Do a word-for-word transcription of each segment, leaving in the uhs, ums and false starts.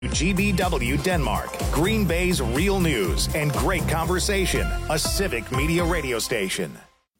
G B W Denmark, Green Bay's real news and great conversation. A civic media radio station.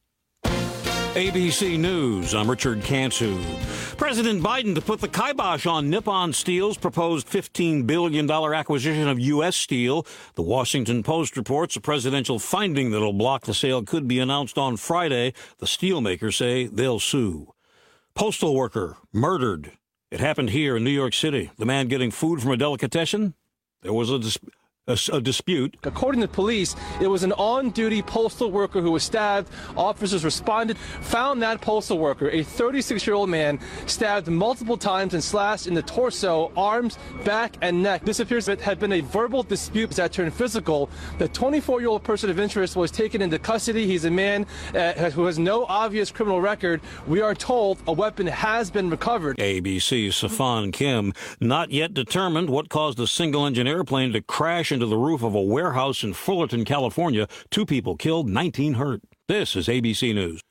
A B C News, I'm Richard Cantu. President Biden to put the kibosh on Nippon Steel's proposed fifteen billion dollars acquisition of U S Steel. The Washington Post reports a presidential finding that'll block the sale could be announced on Friday. The steelmakers say they'll sue. Postal worker murdered. It happened here in New York City. The man getting food from a delicatessen, there was a, dis- a, a dispute. According to police, it was an on-duty postal worker who was stabbed. Officers responded, found that postal worker, a thirty-six-year-old man, stabbed multiple times and slashed in the torso, arms, back, and neck. This appears to have been a verbal dispute that turned physical. The twenty-four-year-old person of interest was taken into custody. He's a man uh, who has no obvious criminal record. We are told a weapon has been recovered. A B C's Safan Kim, not yet determined what caused a single-engine airplane to crash into the roof of a warehouse in Fullerton, California. Two people killed, nineteen hurt. This is A B C News.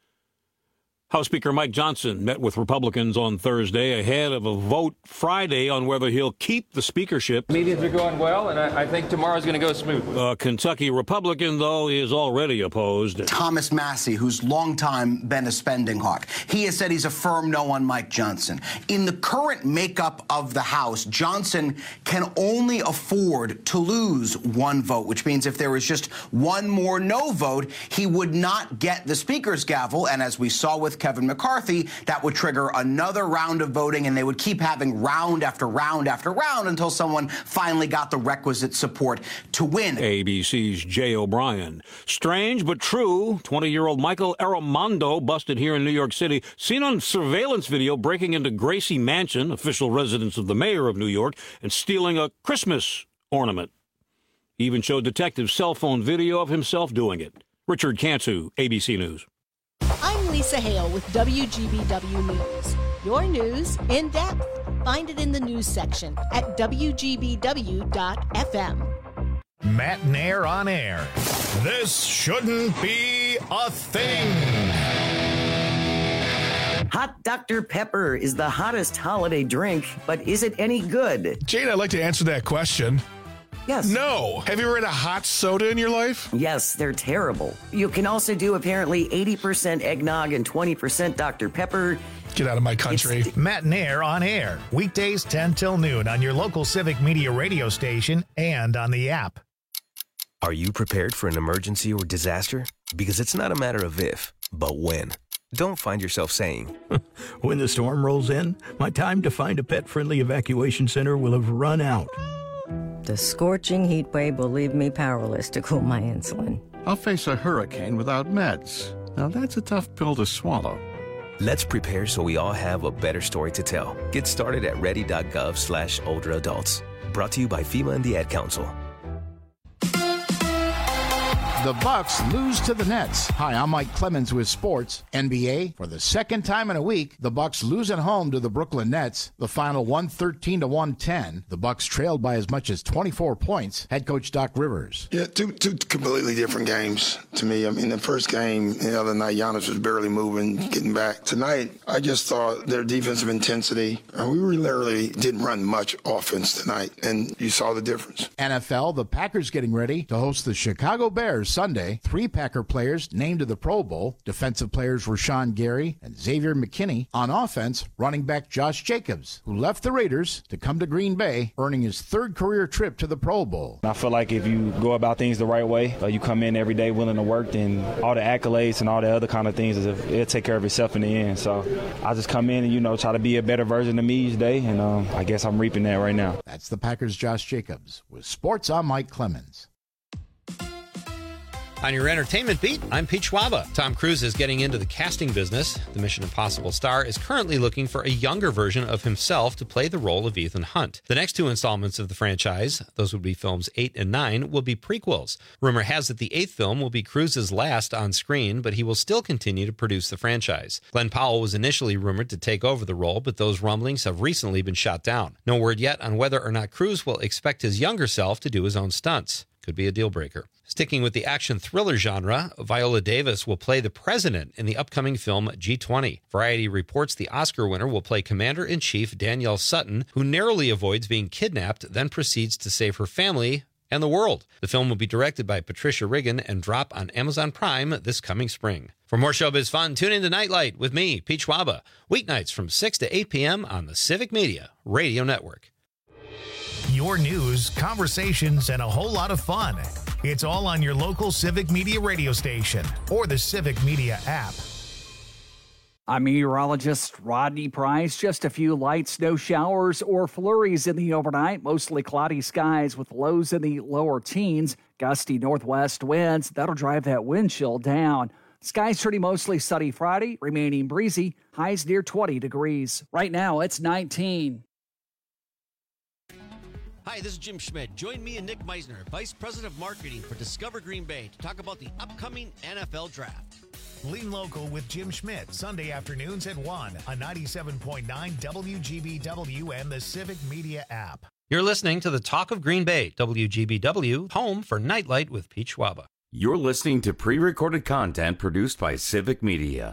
House Speaker Mike Johnson met with Republicans on Thursday ahead of a vote Friday on whether he'll keep the speakership. Meetings are going well, and I, I think tomorrow's going to go smooth. A Kentucky Republican, though, is already opposed. Thomas Massey, who's long time been a spending hawk. He has said he's a firm no on Mike Johnson. In the current makeup of the House, Johnson can only afford to lose one vote, which means if there was just one more no vote, he would not get the speaker's gavel. And as we saw with Kevin McCarthy, that would trigger another round of voting, and they would keep having round after round after round until someone finally got the requisite support to win. A B C's Jay O'Brien. Strange but true, twenty-year-old Michael Armando busted here in New York City, seen on surveillance video breaking into Gracie Mansion, official residence of the mayor of New York, and stealing a Christmas ornament. He even showed detectives cell phone video of himself doing it. Richard Cantu, A B C News. I'm Lisa Hale with W G B W News. Your news in depth. Find it in the news section at W G B W dot F M. Matt Nair on air. This shouldn't be a thing. Hot Doctor Pepper is the hottest holiday drink, but is it any good? Jane, I'd like to answer that question. Yes. No. Have you ever had a hot soda in your life? Yes, they're terrible. You can also do apparently eighty percent eggnog and twenty percent Doctor Pepper. Get out of my country. It's... Matt Nair on air. Weekdays ten till noon on your local civic media radio station and on the app. Are you prepared for an emergency or disaster? Because it's not a matter of if, but when. Don't find yourself saying, when the storm rolls in, my time to find a pet-friendly evacuation center will have run out. The scorching heat wave will leave me powerless to cool my insulin. I'll face a hurricane without meds. Now that's a tough pill to swallow. Let's prepare so we all have a better story to tell. Get started at ready.gov slash older adults. Brought to you by FEMA and the Ad Council. The Bucks lose to the Nets. Hi, I'm Mike Clemens with Sports. N B A, for the second time in a week, the Bucks lose at home to the Brooklyn Nets. The final one thirteen to one ten. The Bucks trailed by as much as twenty-four points. Head coach Doc Rivers. Yeah, two two completely different games to me. I mean, the first game the other night, Giannis was barely moving, getting back. Tonight, I just thought their defensive intensity, uh, we literally didn't run much offense tonight, and you saw the difference. N F L, the Packers getting ready to host the Chicago Bears Sunday. Three Packer players named to the Pro Bowl. Defensive players Rashawn Gary and Xavier McKinney. On offense, running back Josh Jacobs, who left the Raiders to come to Green Bay, earning his third career trip to the Pro Bowl. I feel like if you go about things the right way, uh, you come in every day willing to work, then all the accolades and all the other kind of things, it'll take care of itself in the end. So I just come in and, you know, try to be a better version of me each day, and um, I guess I'm reaping that right now. That's the Packers' Josh Jacobs. With Sports, I'm Mike Clemens. On your entertainment beat, I'm Pete Schwaba. Tom Cruise is getting into the casting business. The Mission Impossible star is currently looking for a younger version of himself to play the role of Ethan Hunt. The next two installments of the franchise, those would be films eight and nine, will be prequels. Rumor has it the eighth film will be Cruise's last on screen, but he will still continue to produce the franchise. Glenn Powell was initially rumored to take over the role, but those rumblings have recently been shot down. No word yet on whether or not Cruise will expect his younger self to do his own stunts. Could be a deal breaker. Sticking with the action thriller genre, Viola Davis will play the president in the upcoming film G twenty. Variety reports the Oscar winner will play Commander-in-Chief Danielle Sutton, who narrowly avoids being kidnapped, then proceeds to save her family and the world. The film will be directed by Patricia Riggin and drop on Amazon Prime this coming spring. For more showbiz fun, tune in to Nightlight with me, Pete Schwaba, weeknights from six to eight p.m. on the Civic Media Radio Network. Your news, conversations, and a whole lot of fun. It's all on your local Civic Media radio station or the Civic Media app. I'm meteorologist Rodney Price. Just a few light snow showers or flurries in the overnight. Mostly cloudy skies with lows in the lower teens. Gusty northwest winds. That'll drive that wind chill down. Skies turning mostly sunny Friday, remaining breezy. Highs near twenty degrees. Right now, it's nineteen. Hi, this is Jim Schmidt. Join me and Nick Meisner, Vice President of Marketing for Discover Green Bay, to talk about the upcoming N F L Draft. Lean Local with Jim Schmidt, Sunday afternoons at one on ninety-seven point nine W G B W and the Civic Media app. You're listening to the Talk of Green Bay, W G B W, home for Nightlight with Pete Schwaba. You're listening to pre-recorded content produced by Civic Media.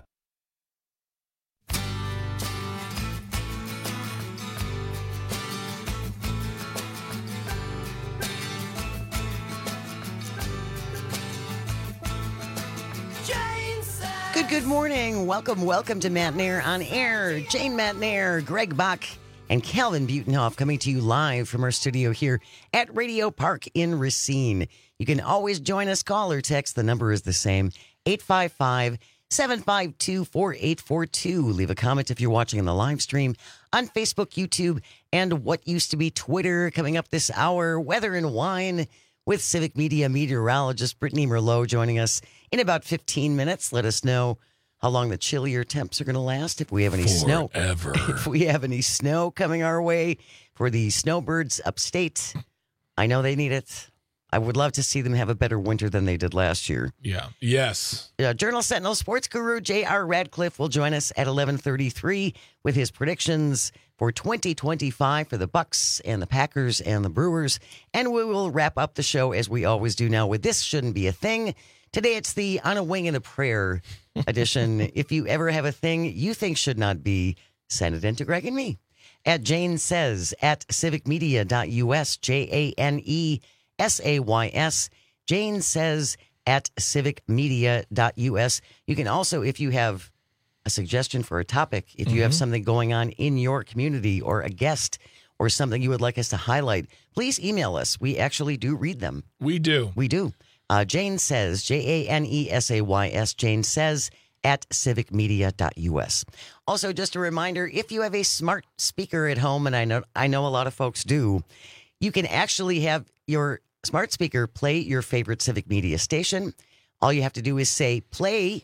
Good, good morning. Welcome, welcome to Matt Nair on Air. Jane Matt Nair, Greg Bach, and Calvin Butenhoff coming to you live from our studio here at Radio Park in Racine. You can always join us, call or text. The number is the same, eight five five, seven five two, four eight four two. Leave a comment if you're watching on the live stream on Facebook, YouTube, and what used to be Twitter. Coming up this hour, Weather and Wine with Civic Media meteorologist Brittany Merlot joining us in about fifteen minutes. Let us know how long the chillier temps are going to last, if we have any snow. Forever. If we have any snow coming our way for the snowbirds upstate. I know they need it. I would love to see them have a better winter than they did last year. Yeah. Yes. Uh, Journal Sentinel sports guru J R Radcliffe will join us at eleven thirty-three with his predictions for twenty twenty-five for the Bucks and the Packers and the Brewers. And we will wrap up the show as we always do now with This Shouldn't Be a Thing. Today it's the On a Wing and a Prayer edition. If you ever have a thing you think should not be, send it in to Greg and me. At Jane Says at civic media dot U S, J A N E S A Y S. Jane Says at civic media dot U S. You can also, if you have a suggestion for a topic, if you mm-hmm. have something going on in your community or a guest or something you would like us to highlight, please email us. We actually do read them. We do. We do. Uh, Jane Says, J A N E S A Y S, Jane Says at civic media dot U S. Also, just a reminder, if you have a smart speaker at home, and I know I know a lot of folks do, you can actually have your smart speaker play your favorite Civic Media station. All you have to do is say, play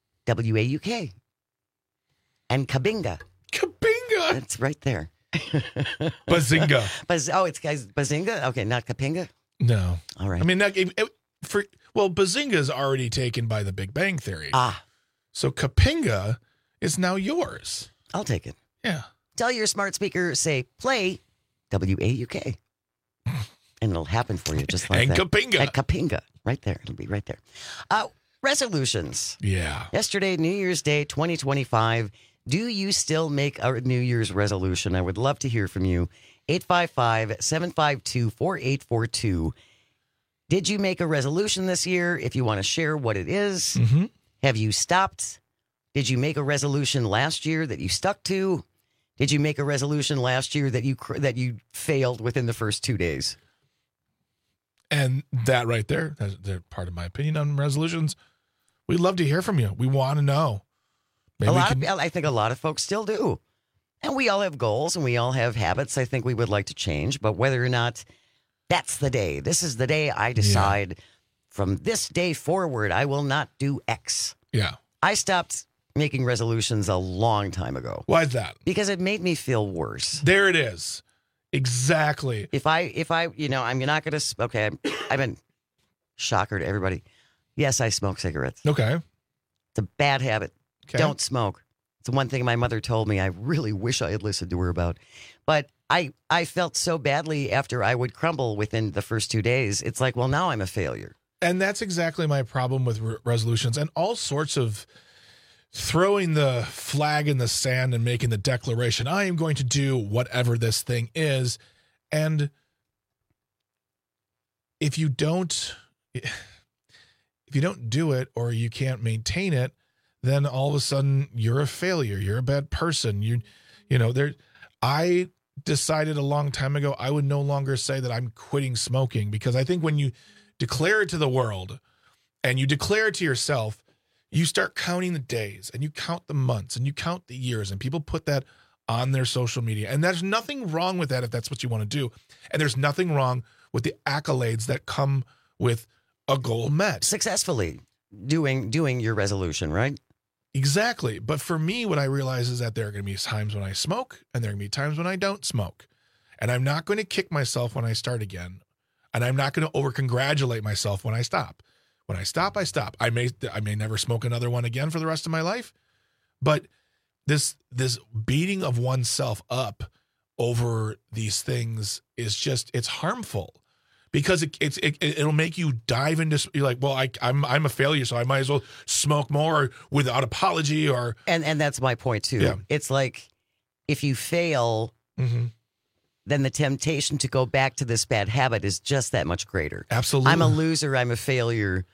W A U K. And Kabinga. Kabinga? It's right there. Bazinga. Baz- oh, it's guys Bazinga? Okay, not Kapinga? No. All right. I mean, that, it, it, for well, Bazinga is already taken by the Big Bang Theory. Ah. So Kapinga is now yours. I'll take it. Yeah. Tell your smart speaker, say, play W A U K. And it'll happen for you just like and that. And Kapinga. And Kapinga. Right there. It'll be right there. Uh, resolutions. Yeah. Yesterday, New Year's Day, twenty twenty-five. Do you still make a New Year's resolution? I would love to hear from you. eight five five, seven five two, four eight four two. Did you make a resolution this year? If you want to share what it is. Mm-hmm. Have you stopped? Did you make a resolution last year that you stuck to? Did you make a resolution last year that you that you failed within the first two days? And that right there, that's part of my opinion on resolutions. We'd love to hear from you. We want to know. Maybe a lot can... of, I think a lot of folks still do. And we all have goals and we all have habits I think we would like to change. But whether or not that's the day, this is the day I decide yeah. from this day forward, I will not do X. Yeah. I stopped making resolutions a long time ago. Why is that? Because it made me feel worse. There it is. Exactly. If I, if I, you know, I'm not going to, okay, I'm, I've been shocker to everybody. Yes, I smoke cigarettes. Okay. It's a bad habit. Okay. Don't smoke. It's the one thing my mother told me I really wish I had listened to her about. But I, I felt so badly after I would crumble within the first two days. It's like, well, now I'm a failure. And that's exactly my problem with re- resolutions and all sorts of throwing the flag in the sand and making the declaration, I am going to do whatever this thing is. And if you don't, if you don't do it or you can't maintain it, then all of a sudden you're a failure. You're a bad person. You, you know, there, I decided a long time ago, I would no longer say that I'm quitting smoking, because I think when you declare it to the world and you declare it to yourself, you start counting the days and you count the months and you count the years, and people put that on their social media. And there's nothing wrong with that if that's what you want to do. And there's nothing wrong with the accolades that come with a goal met. Successfully doing doing your resolution, right? Exactly. But for me, what I realize is that there are going to be times when I smoke and there are going to be times when I don't smoke. And I'm not going to kick myself when I start again. And I'm not going to over-congratulate myself when I stop. When I stop, I stop. I may I may never smoke another one again for the rest of my life. But this this beating of oneself up over these things is just, it's harmful. Because it, it's it, it'll make you dive into, you're like, well, I, I'm I'm a failure, so I might as well smoke more without apology. Or and and that's my point too. Yeah. It's like if you fail, mm-hmm. then the temptation to go back to this bad habit is just that much greater. Absolutely, I'm a loser. I'm a failure.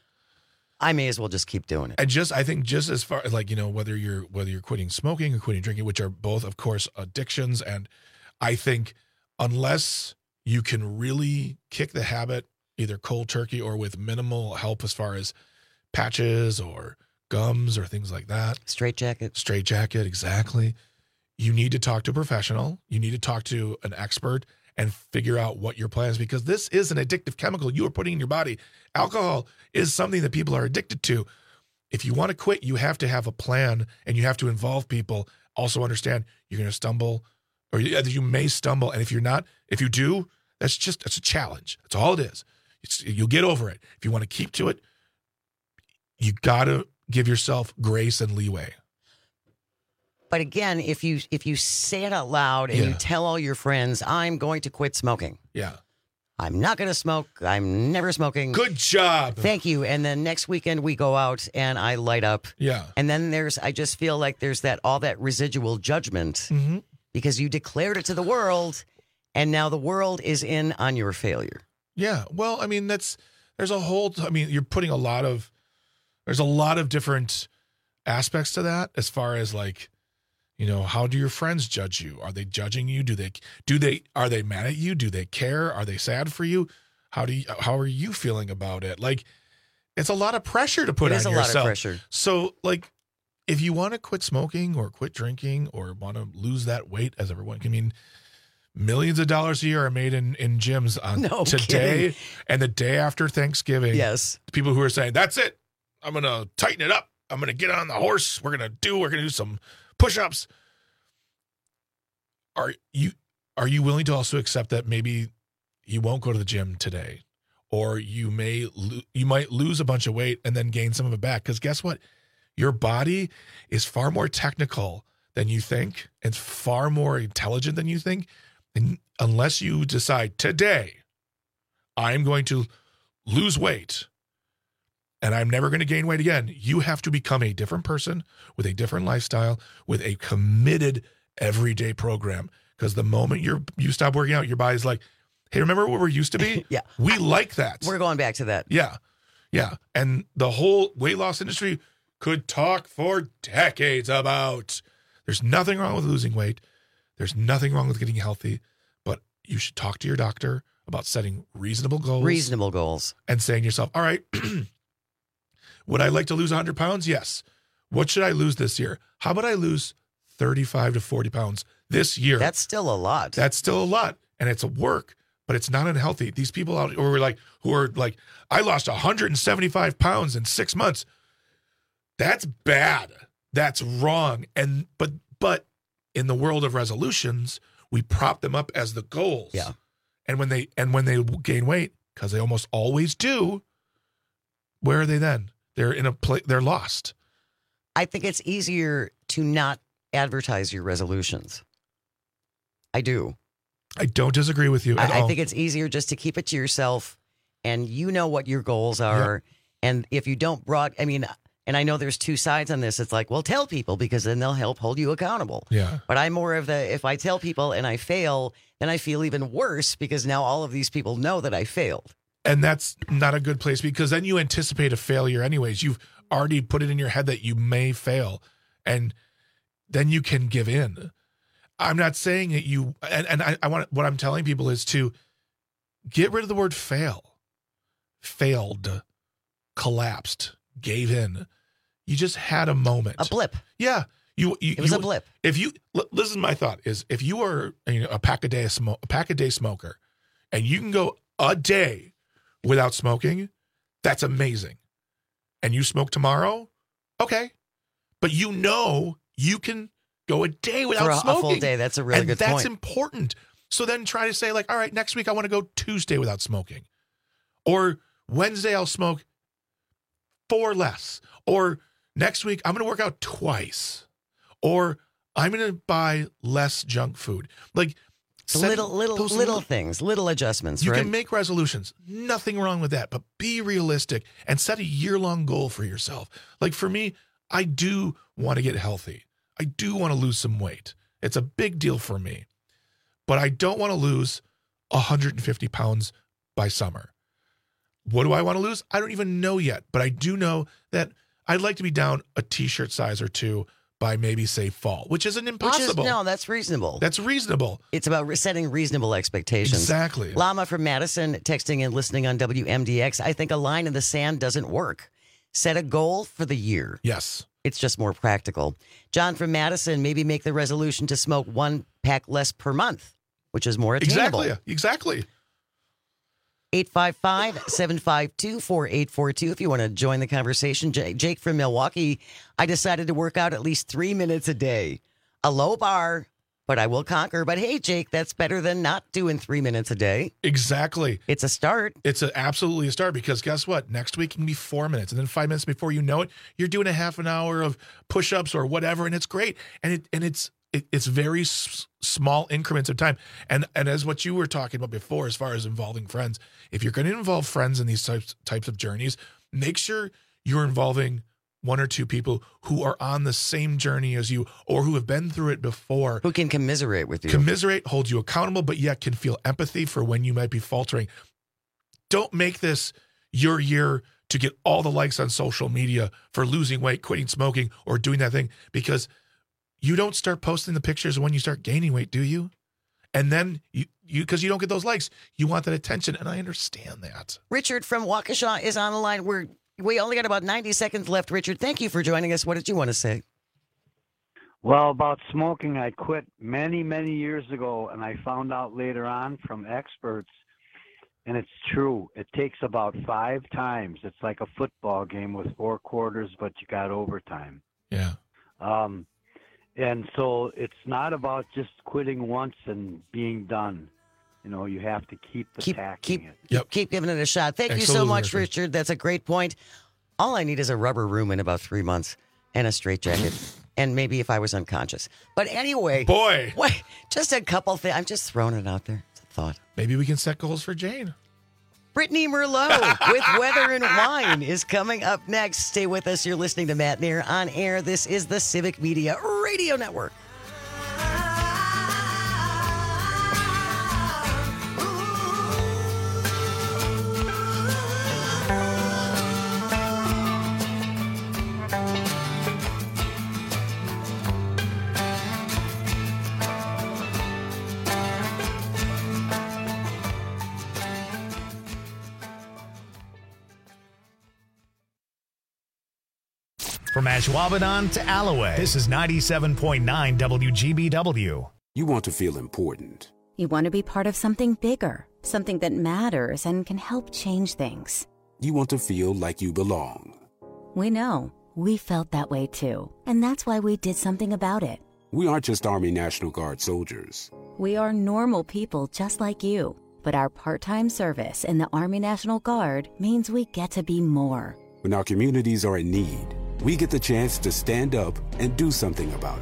I may as well just keep doing it. And just I think just as far as, like, you know, whether you're whether you're quitting smoking or quitting drinking, which are both, of course, addictions, and I think unless you can really kick the habit either cold turkey or with minimal help as far as patches or gums or things like that. Straight jacket. Straight jacket, exactly. You need to talk to a professional. You need to talk to an expert and figure out what your plan is, because this is an addictive chemical you are putting in your body. Alcohol is something that people are addicted to. If you want to quit, you have to have a plan and you have to involve people. Also understand you're going to stumble, or you, you may stumble. And if you're not, if you do, That's just, it's a challenge. That's all it is. It's, you'll get over it. If you want to keep to it, you got to give yourself grace and leeway. But again, if you if you say it out loud and Yeah. you tell all your friends, I'm going to quit smoking. Yeah. I'm not going to smoke. I'm never smoking. Good job. Thank you. And then next weekend we go out and I light up. Yeah. And then there's, I just feel like there's that, all that residual judgment Mm-hmm. because you declared it to the world. And now the world is in on your failure. Yeah. Well, I mean, that's, there's a whole, I mean, you're putting a lot of, there's a lot of different aspects to that as far as like, you know, how do your friends judge you? Are they judging you? Do they, do they, are they mad at you? Do they care? Are they sad for you? How do you, how are you feeling about it? Like, it's a lot of pressure to put It on is a yourself. lot of pressure. So like, if you want to quit smoking or quit drinking or want to lose that weight, as everyone can, I mean, millions of dollars a year are made in, in gyms on No today kidding. and the day after Thanksgiving. Yes. People who are saying, that's it. I'm going to tighten it up. I'm going to get on the horse. We're going to do, we're going to do some push-ups. Are you, are you willing to also accept that maybe you won't go to the gym today, or you may, lo- you might lose a bunch of weight and then gain some of it back? Because guess what? Your body is far more technical than you think and far more intelligent than you think. And unless you decide today, I'm going to lose weight and I'm never going to gain weight again, you have to become a different person with a different lifestyle, with a committed everyday program. Because the moment you're you stop working out, your body's like, hey, remember what we used to be? Yeah. We like that. We're going back to that. Yeah. Yeah. And the whole weight loss industry could talk for decades about, there's nothing wrong with losing weight. There's nothing wrong with getting healthy, but you should talk to your doctor about setting reasonable goals. Reasonable goals. And saying to yourself, all right, would I like to lose one hundred pounds? Yes. What should I lose this year? How about I lose thirty-five to forty pounds this year? That's still a lot. That's still a lot. And it's a work, but it's not unhealthy. These people out who are like, who are like, I lost one hundred seventy-five pounds in six months. That's bad. That's wrong. And, but, but in the world of resolutions, we prop them up as the goals. Yeah. And when they, and when they gain weight, because they almost always do, where are they then? They're in a place, they're lost. I think it's easier to not advertise your resolutions. I do. I don't disagree with you at I, all. I think it's easier just to keep it to yourself, and you know what your goals are. Yep. And if you don't broad, I mean, and I know there's two sides on this. It's like, well, tell people because then they'll help hold you accountable. Yeah. But I'm more of the, if I tell people and I fail, then I feel even worse because now all of these people know that I failed. And that's not a good place because then you anticipate a failure anyways. You've already put it in your head that you may fail, and then you can give in. I'm not saying that you, and, and I, I want, what I'm telling people is to get rid of the word fail. Failed, collapsed, gave in. You just had a moment. A blip. Yeah. You, you, it was you, a blip. If you, this is my thought, is if you are you know, a pack a day, a, smoke, a pack a day smoker, and you can go a day without smoking, that's amazing. And you smoke tomorrow, okay. But you know you can go a day without For a, smoking. a full day, that's a really and good that's point. That's important. So then try to say like, all right, next week I want to go Tuesday without smoking. Or Wednesday I'll smoke four less. Or next week I'm going to work out twice. Or I'm going to buy less junk food. Like Setting, little, little, little, little things, little adjustments, you right? You can make resolutions. Nothing wrong with that, but be realistic and set a year-long goal for yourself. Like for me, I do want to get healthy. I do want to lose some weight. It's a big deal for me, but I don't want to lose one hundred fifty pounds by summer. What do I want to lose? I don't even know yet, but I do know that I'd like to be down a t-shirt size or two by maybe say fall, which isn't impossible. Which is, no, that's reasonable. That's reasonable. It's about setting reasonable expectations. Exactly. Lama from Madison texting and listening on W M D X. I think a line in the sand doesn't work. Set a goal for the year. Yes. It's just more practical. John from Madison, maybe make the resolution to smoke one pack less per month, which is more attainable. Exactly. Exactly. eight five five, seven five two, four eight four two if you want to join the conversation. J- Jake from Milwaukee, I decided to work out at least three minutes a day. A low bar, but I will conquer. But hey, Jake, that's better than not doing three minutes a day. Exactly. It's a start. It's a, absolutely a start because guess what? Next week can be four minutes. And then five minutes before you know it, you're doing a half an hour of push-ups or whatever. And it's great. And it and it's it, it's very s- small increments of time. And and as what you were talking about before, as far as involving friends, if you're going to involve friends in these types types of journeys, make sure you're involving one or two people who are on the same journey as you or who have been through it before. Who can commiserate with you. Commiserate, hold you accountable, but yet can feel empathy for when you might be faltering. Don't make this your year to get all the likes on social media for losing weight, quitting smoking, or doing that thing, because you don't start posting the pictures when you start gaining weight, do you? And then you, you, because you don't get those likes, you want that attention, and I understand that. Richard from Waukesha is on the line. We're We only got about ninety seconds left. Richard, thank you for joining us. What did you want to say? Well, about smoking, I quit many, many years ago, and I found out later on from experts, and it's true. It takes about five times. It's like a football game with four quarters, but you got overtime. Yeah. Um, and so it's not about just quitting once and being done. You know, you have to keep attacking keep, it. Yep. Keep giving it a shot. Thank Absolutely, you so much, Richard. Richard. That's a great point. All I need is a rubber room in about three months and a straitjacket. And maybe if I was unconscious. But anyway. Boy. Wait, just a couple things. I'm just throwing it out there. It's a thought. Maybe we can set goals for Jane. Brittany Merlot with Weather and Wine is coming up next. Stay with us. You're listening to Matt Nair on air. This is the Civic Media Radio Network. From Ashwaubenon to Alloway, this is ninety-seven point nine W G B W. You want to feel important. You want to be part of something bigger, something that matters and can help change things. You want to feel like you belong. We know. We felt that way too. And that's why we did something about it. We aren't just Army National Guard soldiers. We are normal people just like you. But our part-time service in the Army National Guard means we get to be more. When our communities are in need, we get the chance to stand up and do something about it.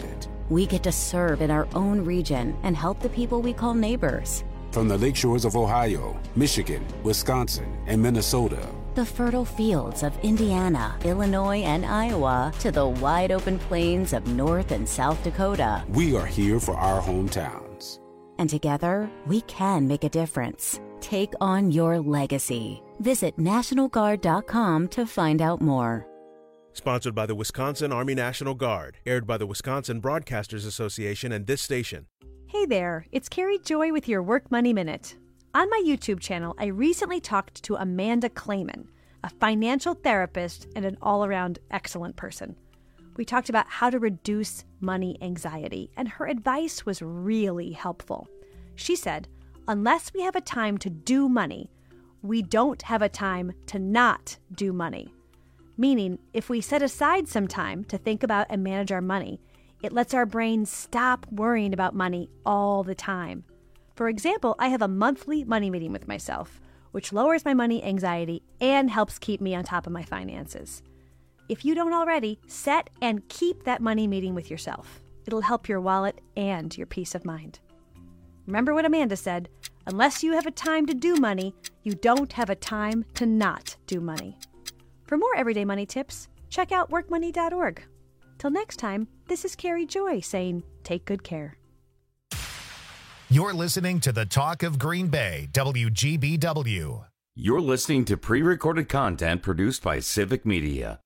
we get to serve in our own region and help the people we call neighbors. From the lakeshores of Ohio, Michigan, Wisconsin, and Minnesota. The fertile fields of Indiana, Illinois, and Iowa to the wide open plains of North and South Dakota. We are here for our hometowns. And together, we can make a difference. Take on your legacy. Visit National Guard dot com to find out more. Sponsored by the Wisconsin Army National Guard. Aired by the Wisconsin Broadcasters Association and this station. Hey there, it's Carrie Joy with your Work Money Minute. On my YouTube channel, I recently talked to Amanda Clayman, a financial therapist and an all-around excellent person. We talked about how to reduce money anxiety, and her advice was really helpful. She said, unless we have a time to do money, we don't have a time to not do money. Meaning, if we set aside some time to think about and manage our money, it lets our brain stop worrying about money all the time. For example, I have a monthly money meeting with myself, which lowers my money anxiety and helps keep me on top of my finances. If you don't already, set and keep that money meeting with yourself. It'll help your wallet and your peace of mind. Remember what Amanda said, unless you have a time to do money, you don't have a time to not do money. For more everyday money tips, check out work money dot org. Till next time, this is Carrie Joy saying, take good care. You're listening to the Talk of Green Bay, W G B W. You're listening to pre-recorded content produced by Civic Media.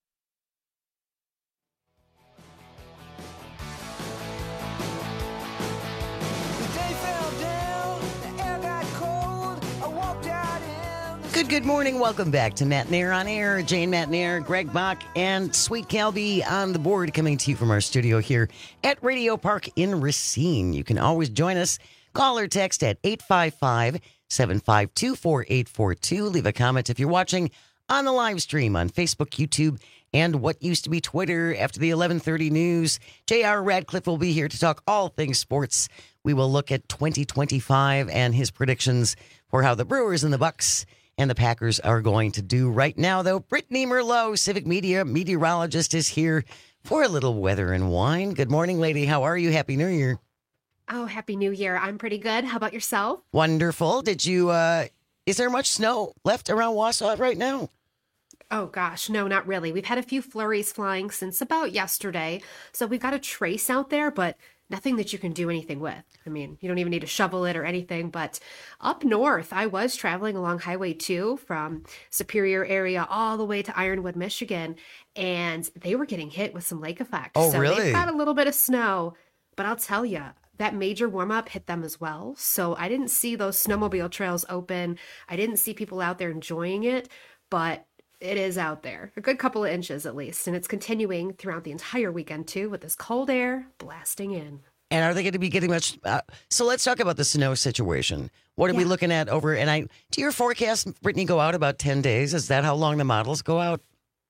Good, good morning. Welcome back to Matt Nair on Air. Jane Matt Nair, Greg Bach, and Sweet Calby on the board, coming to you from our studio here at Radio Park in Racine. You can always join us. Call or text at eight five five, seven five two, four eight four two. Leave a comment if you're watching on the live stream on Facebook, YouTube, and what used to be Twitter. After the eleven thirty news, J R Radcliffe will be here to talk all things sports. We will look at twenty twenty-five and his predictions for how the Brewers and the Bucks and the Packers are going to do. Right now, though, Brittany Merlot, Civic Media meteorologist, is here for a little weather and wine. Good morning, lady. How are you? Happy New Year. Oh, Happy New Year. I'm pretty good. How about yourself? Wonderful. Did you, uh, is there much snow left around Wausau right now? Oh, gosh. No, not really. We've had a few flurries flying since about yesterday. So we've got a trace out there, but nothing that you can do anything with. I mean, you don't even need to shovel it or anything. But up north, I was traveling along Highway two from Superior area all the way to Ironwood, Michigan, and they were getting hit with some lake effect. Oh, so really? They've got a little bit of snow, but I'll tell you, that major warm-up hit them as well. So I didn't see those snowmobile trails open. I didn't see people out there enjoying it, but it is out there. A good couple of inches at least. And it's continuing throughout the entire weekend too, with this cold air blasting in. And are they going to be getting much? Uh, so let's talk about the snow situation. What are yeah. we looking at over? And I, do your forecasts, Brittany, go out about ten days? Is that how long the models go out?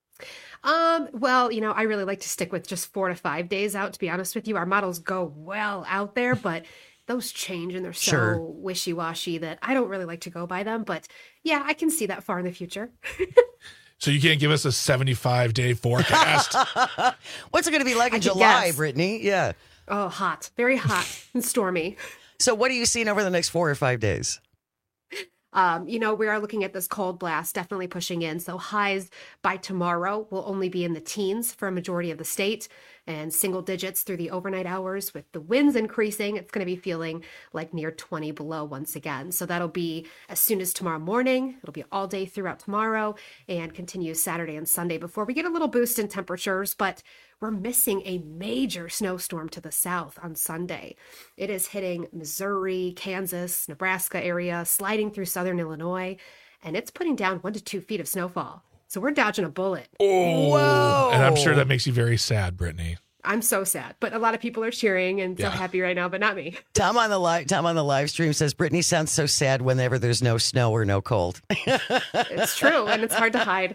Um, well, you know, I really like to stick with just four to five days out, to be honest with you. Our models go well out there, but those change and they're so Sure. wishy-washy that I don't really like to go by them. But yeah, I can see that far in the future. So you can't give us a seventy-five day forecast? What's it going to be like in I can July, guess. Brittany? Yeah. Oh, hot. Very hot and stormy. So what are you seeing over the next four or five days? Um, you know, we are looking at this cold blast definitely pushing in. So highs by tomorrow will only be in the teens for a majority of the state and single digits through the overnight hours. With the winds increasing, it's going to be feeling like near twenty below once again. So that'll be as soon as tomorrow morning. It'll be all day throughout tomorrow and continue Saturday and Sunday before we get a little boost in temperatures. But we're missing a major snowstorm to the south on Sunday. It is hitting Missouri, Kansas, Nebraska area, sliding through southern Illinois, and it's putting down one to two feet of snowfall. So we're dodging a bullet. Oh, Whoa. And I'm sure that makes you very sad, Brittany. I'm so sad, but a lot of people are cheering and Yeah. so happy right now, but not me. Tom on the live Tom on the live stream says Brittany sounds so sad whenever there's no snow or no cold. It's true, and it's hard to hide.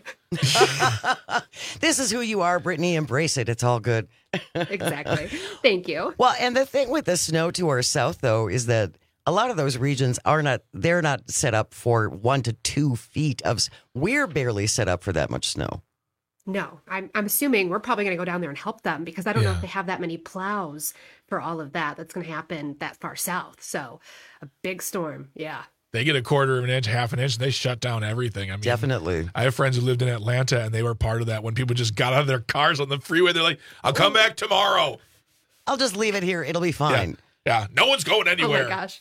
This is who you are, Brittany. Embrace it. It's all good. Exactly. Thank you. Well, and the thing with the snow to our south, though, is that a lot of those regions are not, they're not set up for one to two feet of, s- we're barely set up for that much snow. No, I'm, I'm assuming we're probably going to go down there and help them because I don't know Yeah. if they have that many plows for all of that. That's going to happen that far south. So a big storm. Yeah. They get a quarter of an inch, half an inch, and they shut down everything. I mean, Definitely. I have friends who lived in Atlanta, and they were part of that. When people just got out of their cars on the freeway, they're like, "I'll come back tomorrow. I'll just leave it here. It'll be fine." Yeah, yeah. No one's going anywhere. Oh my gosh.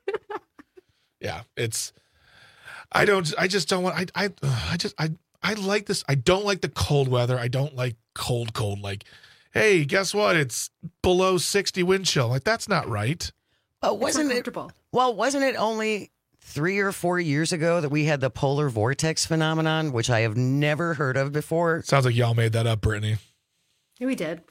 Yeah, it's. I don't. I just don't want. I. I. I just. I. I like this. I don't like the cold weather. I don't like cold, cold. Like, hey, guess what? It's below sixty wind chill. Like, that's not right. But wasn't it? Well, wasn't it only three or four years ago that we had the polar vortex phenomenon, which I have never heard of before? Sounds like y'all made that up, Brittany. Yeah, we did.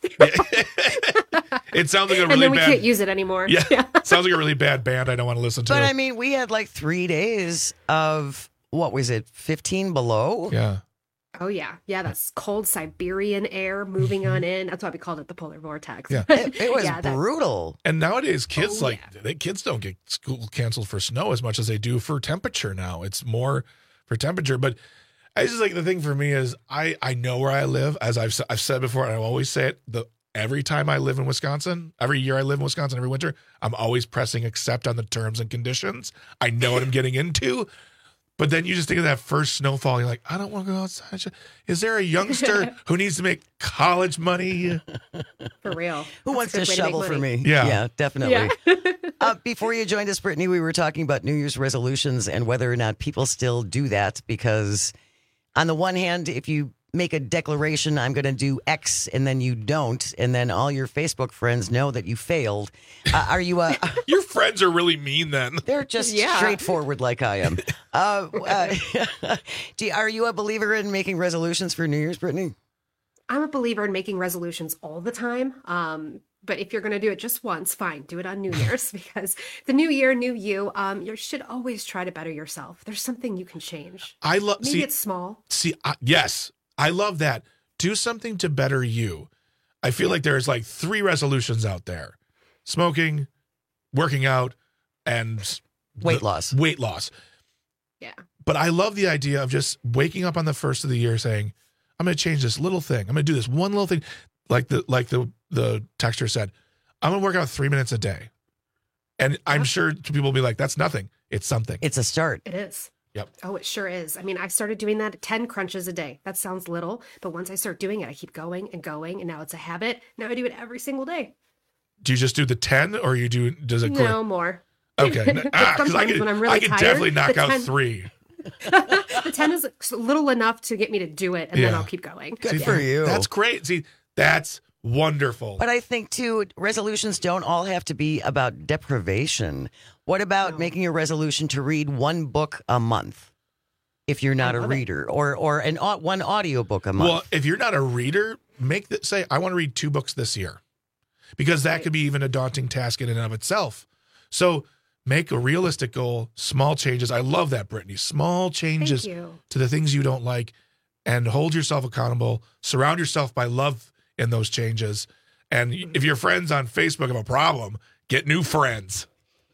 It sounds like a really and then we bad. can't use it anymore. Yeah, sounds like a really bad band. I don't want to listen to. But I mean, we had like three days of what was it, fifteen below? Yeah. Oh, yeah. Yeah, that's cold Siberian air moving on in. That's why we called it the polar vortex. Yeah. It, it was Yeah, that- brutal. And nowadays, kids Oh, like they, kids don't get school canceled for snow as much as they do for temperature. Now it's more for temperature. But I just like the thing for me is I I know where I live, as I've I've said before, and I always say it. The every time I live in Wisconsin, every year I live in Wisconsin, every winter, I'm always pressing accept on the terms and conditions. I know what I'm getting into. But then you just think of that first snowfall. You're like, I don't want to go outside. Is there a youngster who needs to make college money? For real. Who wants to That's a good way shovel make for money. me? Yeah. Yeah, definitely. uh, before you joined us, Brittany, we were talking about New Year's resolutions and whether or not people still do that. Because on the one hand, if you make a declaration, I'm going to do X, and then you don't, and then all your Facebook friends know that you failed. Uh, are you a... Your friends are really mean then. They're just Yeah. straightforward like I am. Uh, uh, do you- are you a believer in making resolutions for New Year's, Brittany? I'm a believer in making resolutions all the time. Um, but if you're going to do it just once, fine, do it on New Year's because the new year, new you. Um, you should always try to better yourself. There's something you can change. I love. Maybe See, it's small. see, uh, yes, I love that. Do something to better you. I feel like there's like three resolutions out there: smoking, working out, and Weight the- loss. Weight loss. Yeah. But I love the idea of just waking up on the first of the year saying, I'm going to change this little thing. I'm going to do this one little thing. Like the like the the texter said, I'm going to work out three minutes a day. And I'm sure people will be like, that's nothing. It's something. It's a start. It is. Yep. Oh, it sure is. I mean, I started doing that ten crunches a day. That sounds little, but once I start doing it, I keep going and going, and now it's a habit. Now I do it every single day. Do you just do the ten or you do, does it? No more. Okay. But Ah, 'cause I sometimes could, when I'm really I could tired, definitely knock the out ten three. the ten is little enough to get me to do it, and then Yeah. I'll keep going. Good See, for you. That's great. See, that's wonderful. But I think, too, resolutions don't all have to be about deprivation. What about making a resolution to read one book a month if you're not a love it. reader, or or an au- one audiobook a month? Well, if you're not a reader, make that say, I want to read two books this year, because that could be even a daunting task in and of itself. So make a realistic goal, small changes. I love that, Brittany. Small changes Thank you. to the things you don't like, and hold yourself accountable. Surround yourself by love in those changes. And if your friends on Facebook have a problem, get new friends.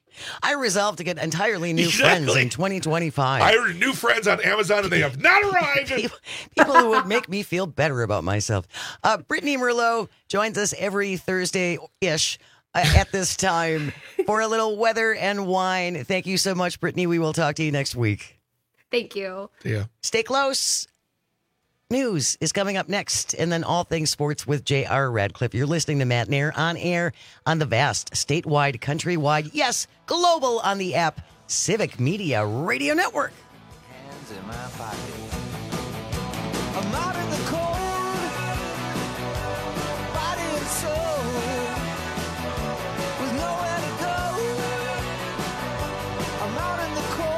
I resolved to get entirely new friends Exactly. in twenty twenty-five. I ordered new friends on Amazon, and they have not arrived. People who would make me feel better about myself. Uh, Brittany Merlot joins us every Thursday-ish uh, at this time for a little weather and wine. Thank you so much, Brittany. We will talk to you next week. Thank you. Yeah. Stay close. News is coming up next, and then all things sports with J R Radcliffe. You're listening to Matt Nair on air on the vast, statewide, countrywide, yes, global on the app, Civic Media Radio Network. Hands in my pocket. I'm out in the cold, body and soul, with nowhere to go. I'm out in the cold.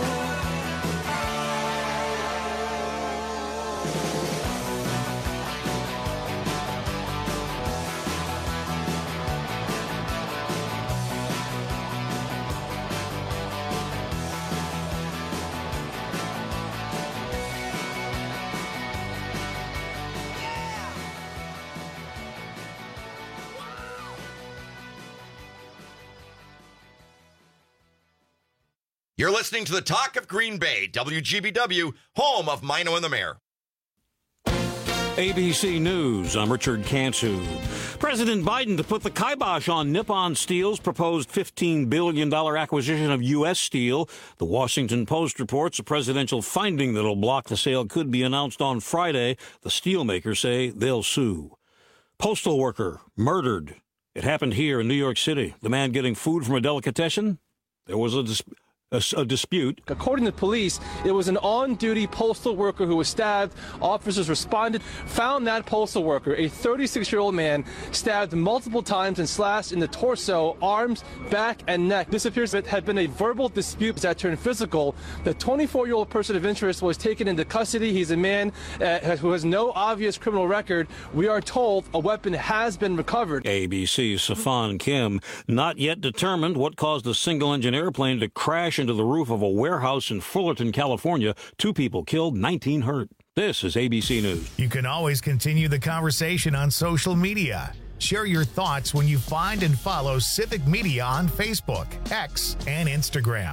You're listening to the Talk of Green Bay, W G B W, home of Mino and the Mayor. A B C News, I'm Richard Cantu. President Biden to put the kibosh on Nippon Steel's proposed fifteen billion dollars acquisition of U S Steel. The Washington Post reports a presidential finding that'll block the sale could be announced on Friday. The steelmakers say they'll sue. Postal worker murdered. It happened here in New York City. The man getting food from a delicatessen? There was a dispute. A, a dispute. According to police, it was an on-duty postal worker who was stabbed. Officers responded, found that postal worker, a thirty-six-year-old man, stabbed multiple times and slashed in the torso, arms, back, and neck. This appears to have been a verbal dispute that turned physical. The twenty-four-year-old person of interest was taken into custody. He's a man uh, who has no obvious criminal record. We are told a weapon has been recovered. A B C's Safan Kim, not yet determined what caused a single-engine airplane to crash into the roof of a warehouse in Fullerton, California. Two people killed, nineteen hurt. This is A B C News. You can always continue the conversation on social media. Share your thoughts when you find and follow Civic Media on Facebook, X, and Instagram.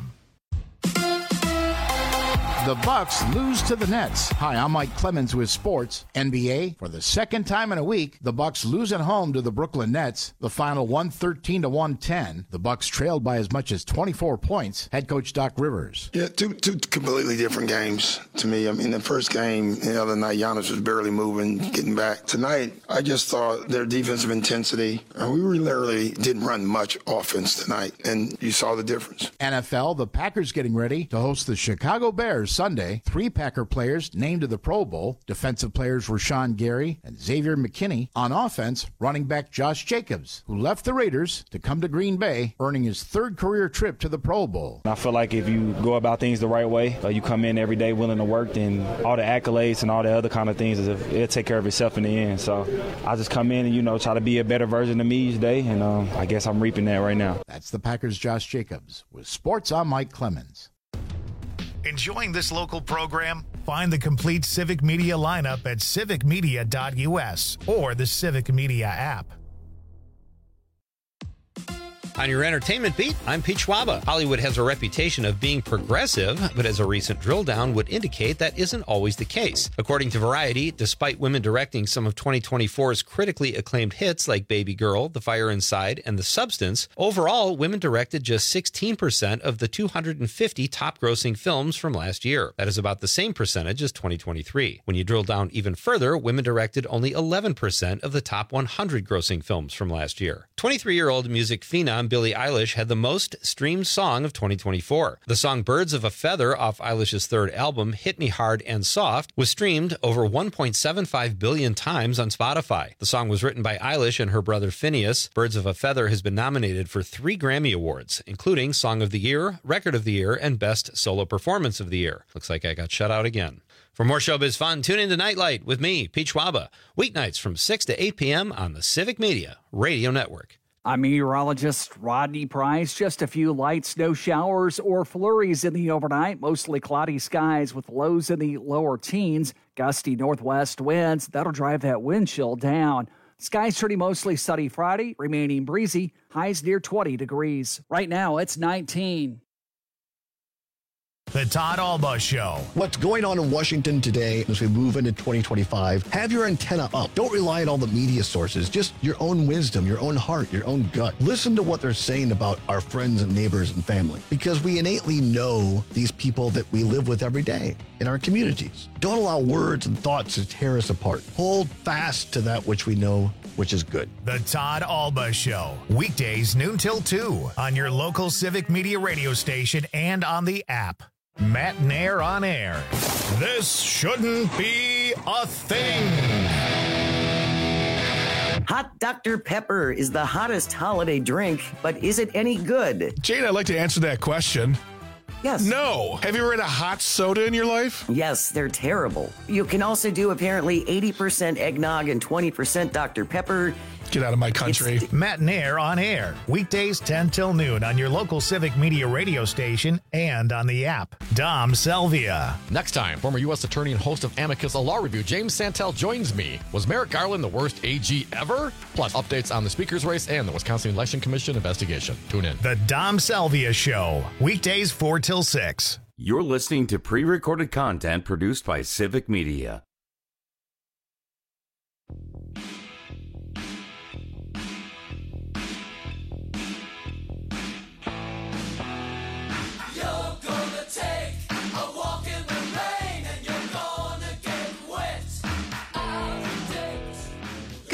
The Bucks lose to the Nets. Hi, I'm Mike Clemens with sports. N B A, for the second time in a week, the Bucks lose at home to the Brooklyn Nets. The final one thirteen to one ten. The Bucks trailed by as much as twenty-four points. Head coach Doc Rivers. Yeah, two two completely different games to me. I mean, the first game the other night, Giannis was barely moving, getting back. Tonight, I just thought their defensive intensity, uh, we literally didn't run much offense tonight, and you saw the difference. N F L, the Packers getting ready to host the Chicago Bears Sunday. Three Packer players named to the Pro Bowl. Defensive players Rashawn Gary and Xavier McKinney. On offense, running back Josh Jacobs, who left the Raiders to come to Green Bay, earning his third career trip to the Pro Bowl. I feel like if you go about things the right way, uh, you come in every day willing to work, then all the accolades and all the other kind of things, it'll take care of itself in the end. So I just come in and, you know, try to be a better version of me each day, and um, I guess I'm reaping that right now. That's the Packers' Josh Jacobs. With sports, I'm Mike Clemens. Enjoying this local program? Find the complete Civic Media lineup at civic media dot u s or the Civic Media app. On your entertainment beat, I'm Pete Schwaba. Hollywood has a reputation of being progressive, but as a recent drill down would indicate, that isn't always the case. According to Variety, despite women directing some of twenty twenty-four's critically acclaimed hits like Baby Girl, The Fire Inside, and The Substance, overall, women directed just sixteen percent of the two hundred fifty top-grossing films from last year. That is about the same percentage as twenty twenty-three. When you drill down even further, women directed only eleven percent of the top one hundred grossing films from last year. twenty-three-year-old music phenom Billie Eilish had the most streamed song of twenty twenty-four. The song Birds of a Feather off Eilish's third album, Hit Me Hard and Soft, was streamed over one point seven five billion times on Spotify. The song was written by Eilish and her brother Phineas. Birds of a Feather has been nominated for three Grammy Awards, including Song of the Year, Record of the Year, and Best Solo Performance of the Year. Looks like I got shut out again. For more showbiz fun, tune in to Nightlight with me, Pete Schwaba, weeknights from six to eight p.m. on the Civic Media Radio Network. I'm meteorologist Rodney Price. Just a few light snow showers or flurries in the overnight. Mostly cloudy skies with lows in the lower teens. Gusty northwest winds. That'll drive that wind chill down. Skies turning mostly sunny Friday, remaining breezy. Highs near twenty degrees. Right now, it's nineteen. The Todd Alba Show. What's going on in Washington today as we move into twenty twenty-five? Have your antenna up. Don't rely on all the media sources. Just your own wisdom, your own heart, your own gut. Listen to what they're saying about our friends and neighbors and family, because we innately know these people that we live with every day in our communities. Don't allow words and thoughts to tear us apart. Hold fast to that which we know, which is good. The Todd Alba Show. Weekdays noon till two on your local Civic Media radio station and on the app. Matt Nair on air. This shouldn't be a thing. Hot Doctor Pepper is the hottest holiday drink, but is it any good? Jane, I'd like to answer that question. Yes. No. Have you ever had a hot soda in your life? Yes, they're terrible. You can also do apparently eighty percent eggnog and twenty percent Doctor Pepper. Get out of my country. It's Matt Nair on air. Weekdays ten till noon on your local Civic Media radio station and on the app. Dom Selvia. Next time, former U S attorney and host of Amicus, a law review, James Santel joins me. Was Merrick Garland the worst A G ever? Plus, updates on the speaker's race and the Wisconsin Election Commission investigation. Tune in. The Dom Selvia Show. Weekdays four till six. You're listening to pre-recorded content produced by Civic Media.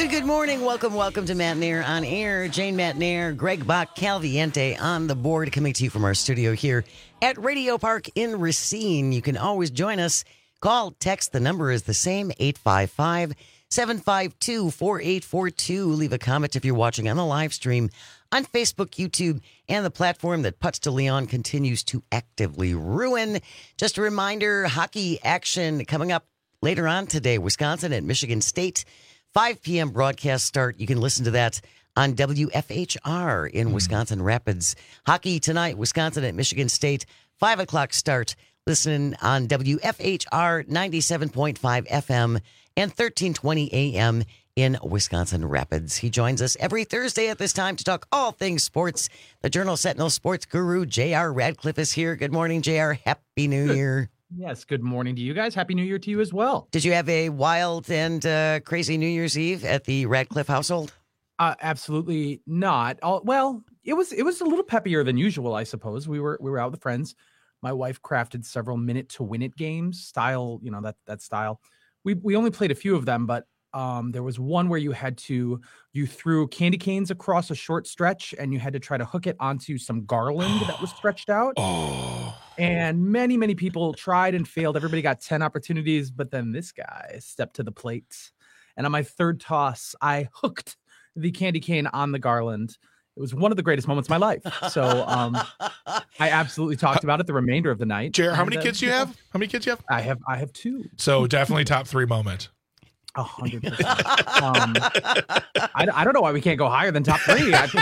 Good, good morning. Welcome, welcome to Matt Nair on Air. Jane Matt Nair, Greg Bach, Calviente on the board, coming to you from our studio here at Radio Park in Racine. You can always join us. Call, text, the number is the same, eight five five, seven five two, four eight four two. Leave a comment if you're watching on the live stream on Facebook, YouTube, and the platform that Putz de Leon continues to actively ruin. Just a reminder, hockey action coming up later on today. Wisconsin at Michigan State. five p.m. broadcast start. You can listen to that on W F H R in mm. Wisconsin Rapids. Hockey tonight, Wisconsin at Michigan State. five o'clock start. Listen on W F H R ninety-seven point five F M and thirteen twenty A M in Wisconsin Rapids. He joins us every Thursday at this time to talk all things sports. The Journal Sentinel sports guru, J R Radcliffe, is here. Good morning, J R. Happy New Year. Yes, good morning to you guys. Happy New Year to you as well. Did you have a wild and uh, crazy New Year's Eve at the Radcliffe household? Uh, absolutely not. All, well, it was it was a little peppier than usual, I suppose. We were we were out with friends. My wife crafted several minute to win it games, style, you know, that that style. We we only played a few of them, but um, there was one where you had to you threw candy canes across a short stretch, and you had to try to hook it onto some garland that was stretched out. Oh. And many, many people tried and failed. Everybody got ten opportunities, but then this guy stepped to the plate. And on my third toss, I hooked the candy cane on the garland. It was one of the greatest moments of my life. So um, I absolutely talked about it the remainder of the night. Jared, how many kids do you have? How many kids do you have? I have I have two. So definitely top three moment. A hundred percent. Um, I, I don't know why we can't go higher than top three. I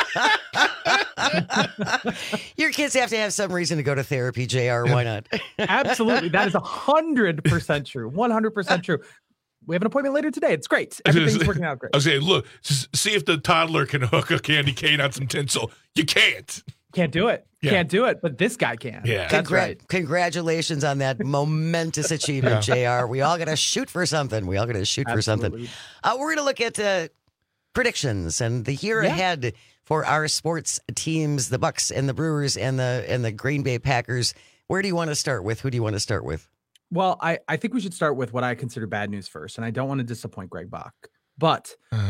Your kids have to have some reason to go to therapy, J R. Why not? Absolutely. That is a hundred percent true. One hundred percent true. We have an appointment later today. It's great. Everything's working out great. I was saying, look, see if the toddler can hook a candy cane on some tinsel. You can't. Can't do it. Yeah. Can't do it. But this guy can. Yeah. That's Congra- right. Congratulations on that momentous achievement, yeah. J R. We all got to shoot for something. We all got to shoot Absolutely. for something. Uh, we're going to look at uh, predictions and the year yeah. ahead for our sports teams, the Bucks and the Brewers and the and the Green Bay Packers. Where do you want to start with? Who do you want to start with? Well, I, I think we should start with what I consider bad news first, and I don't want to disappoint Greg Bach. But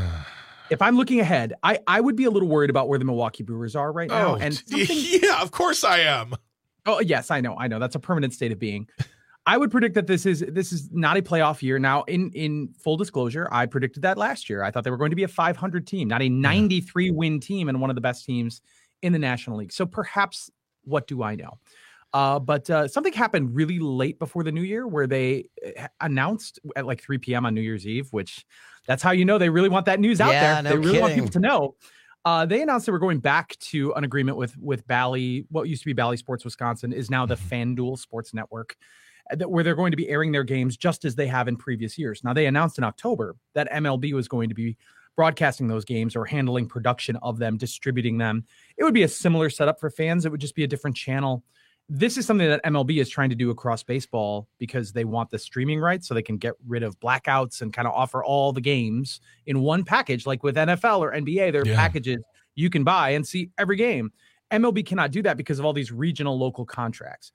if I'm looking ahead, I, I would be a little worried about where the Milwaukee Brewers are right now. Oh, and yeah, of course I am. Oh, yes, I know. I know. That's a permanent state of being. I would predict that this is this is not a playoff year. Now, in, in full disclosure, I predicted that last year. I thought they were going to be a five hundred team, not a ninety-three win team and one of the best teams in the National League. So perhaps, what do I know? Uh, but uh, something happened really late before the new year where they announced at like three p.m. on New Year's Eve, which that's how you know they really want that news out yeah, there. No they really kidding. want people to know. Uh, they announced they were going back to an agreement with with Bally. What used to be Bally Sports Wisconsin is now the FanDuel Sports Network, that where they're going to be airing their games just as they have in previous years. Now, they announced in October that M L B was going to be broadcasting those games or handling production of them, distributing them. It would be a similar setup for fans. It would just be a different channel. This is something that M L B is trying to do across baseball because they want the streaming rights so they can get rid of blackouts and kind of offer all the games in one package. Like with N F L or N B A, there are yeah. packages you can buy and see every game. M L B cannot do that because of all these regional local contracts.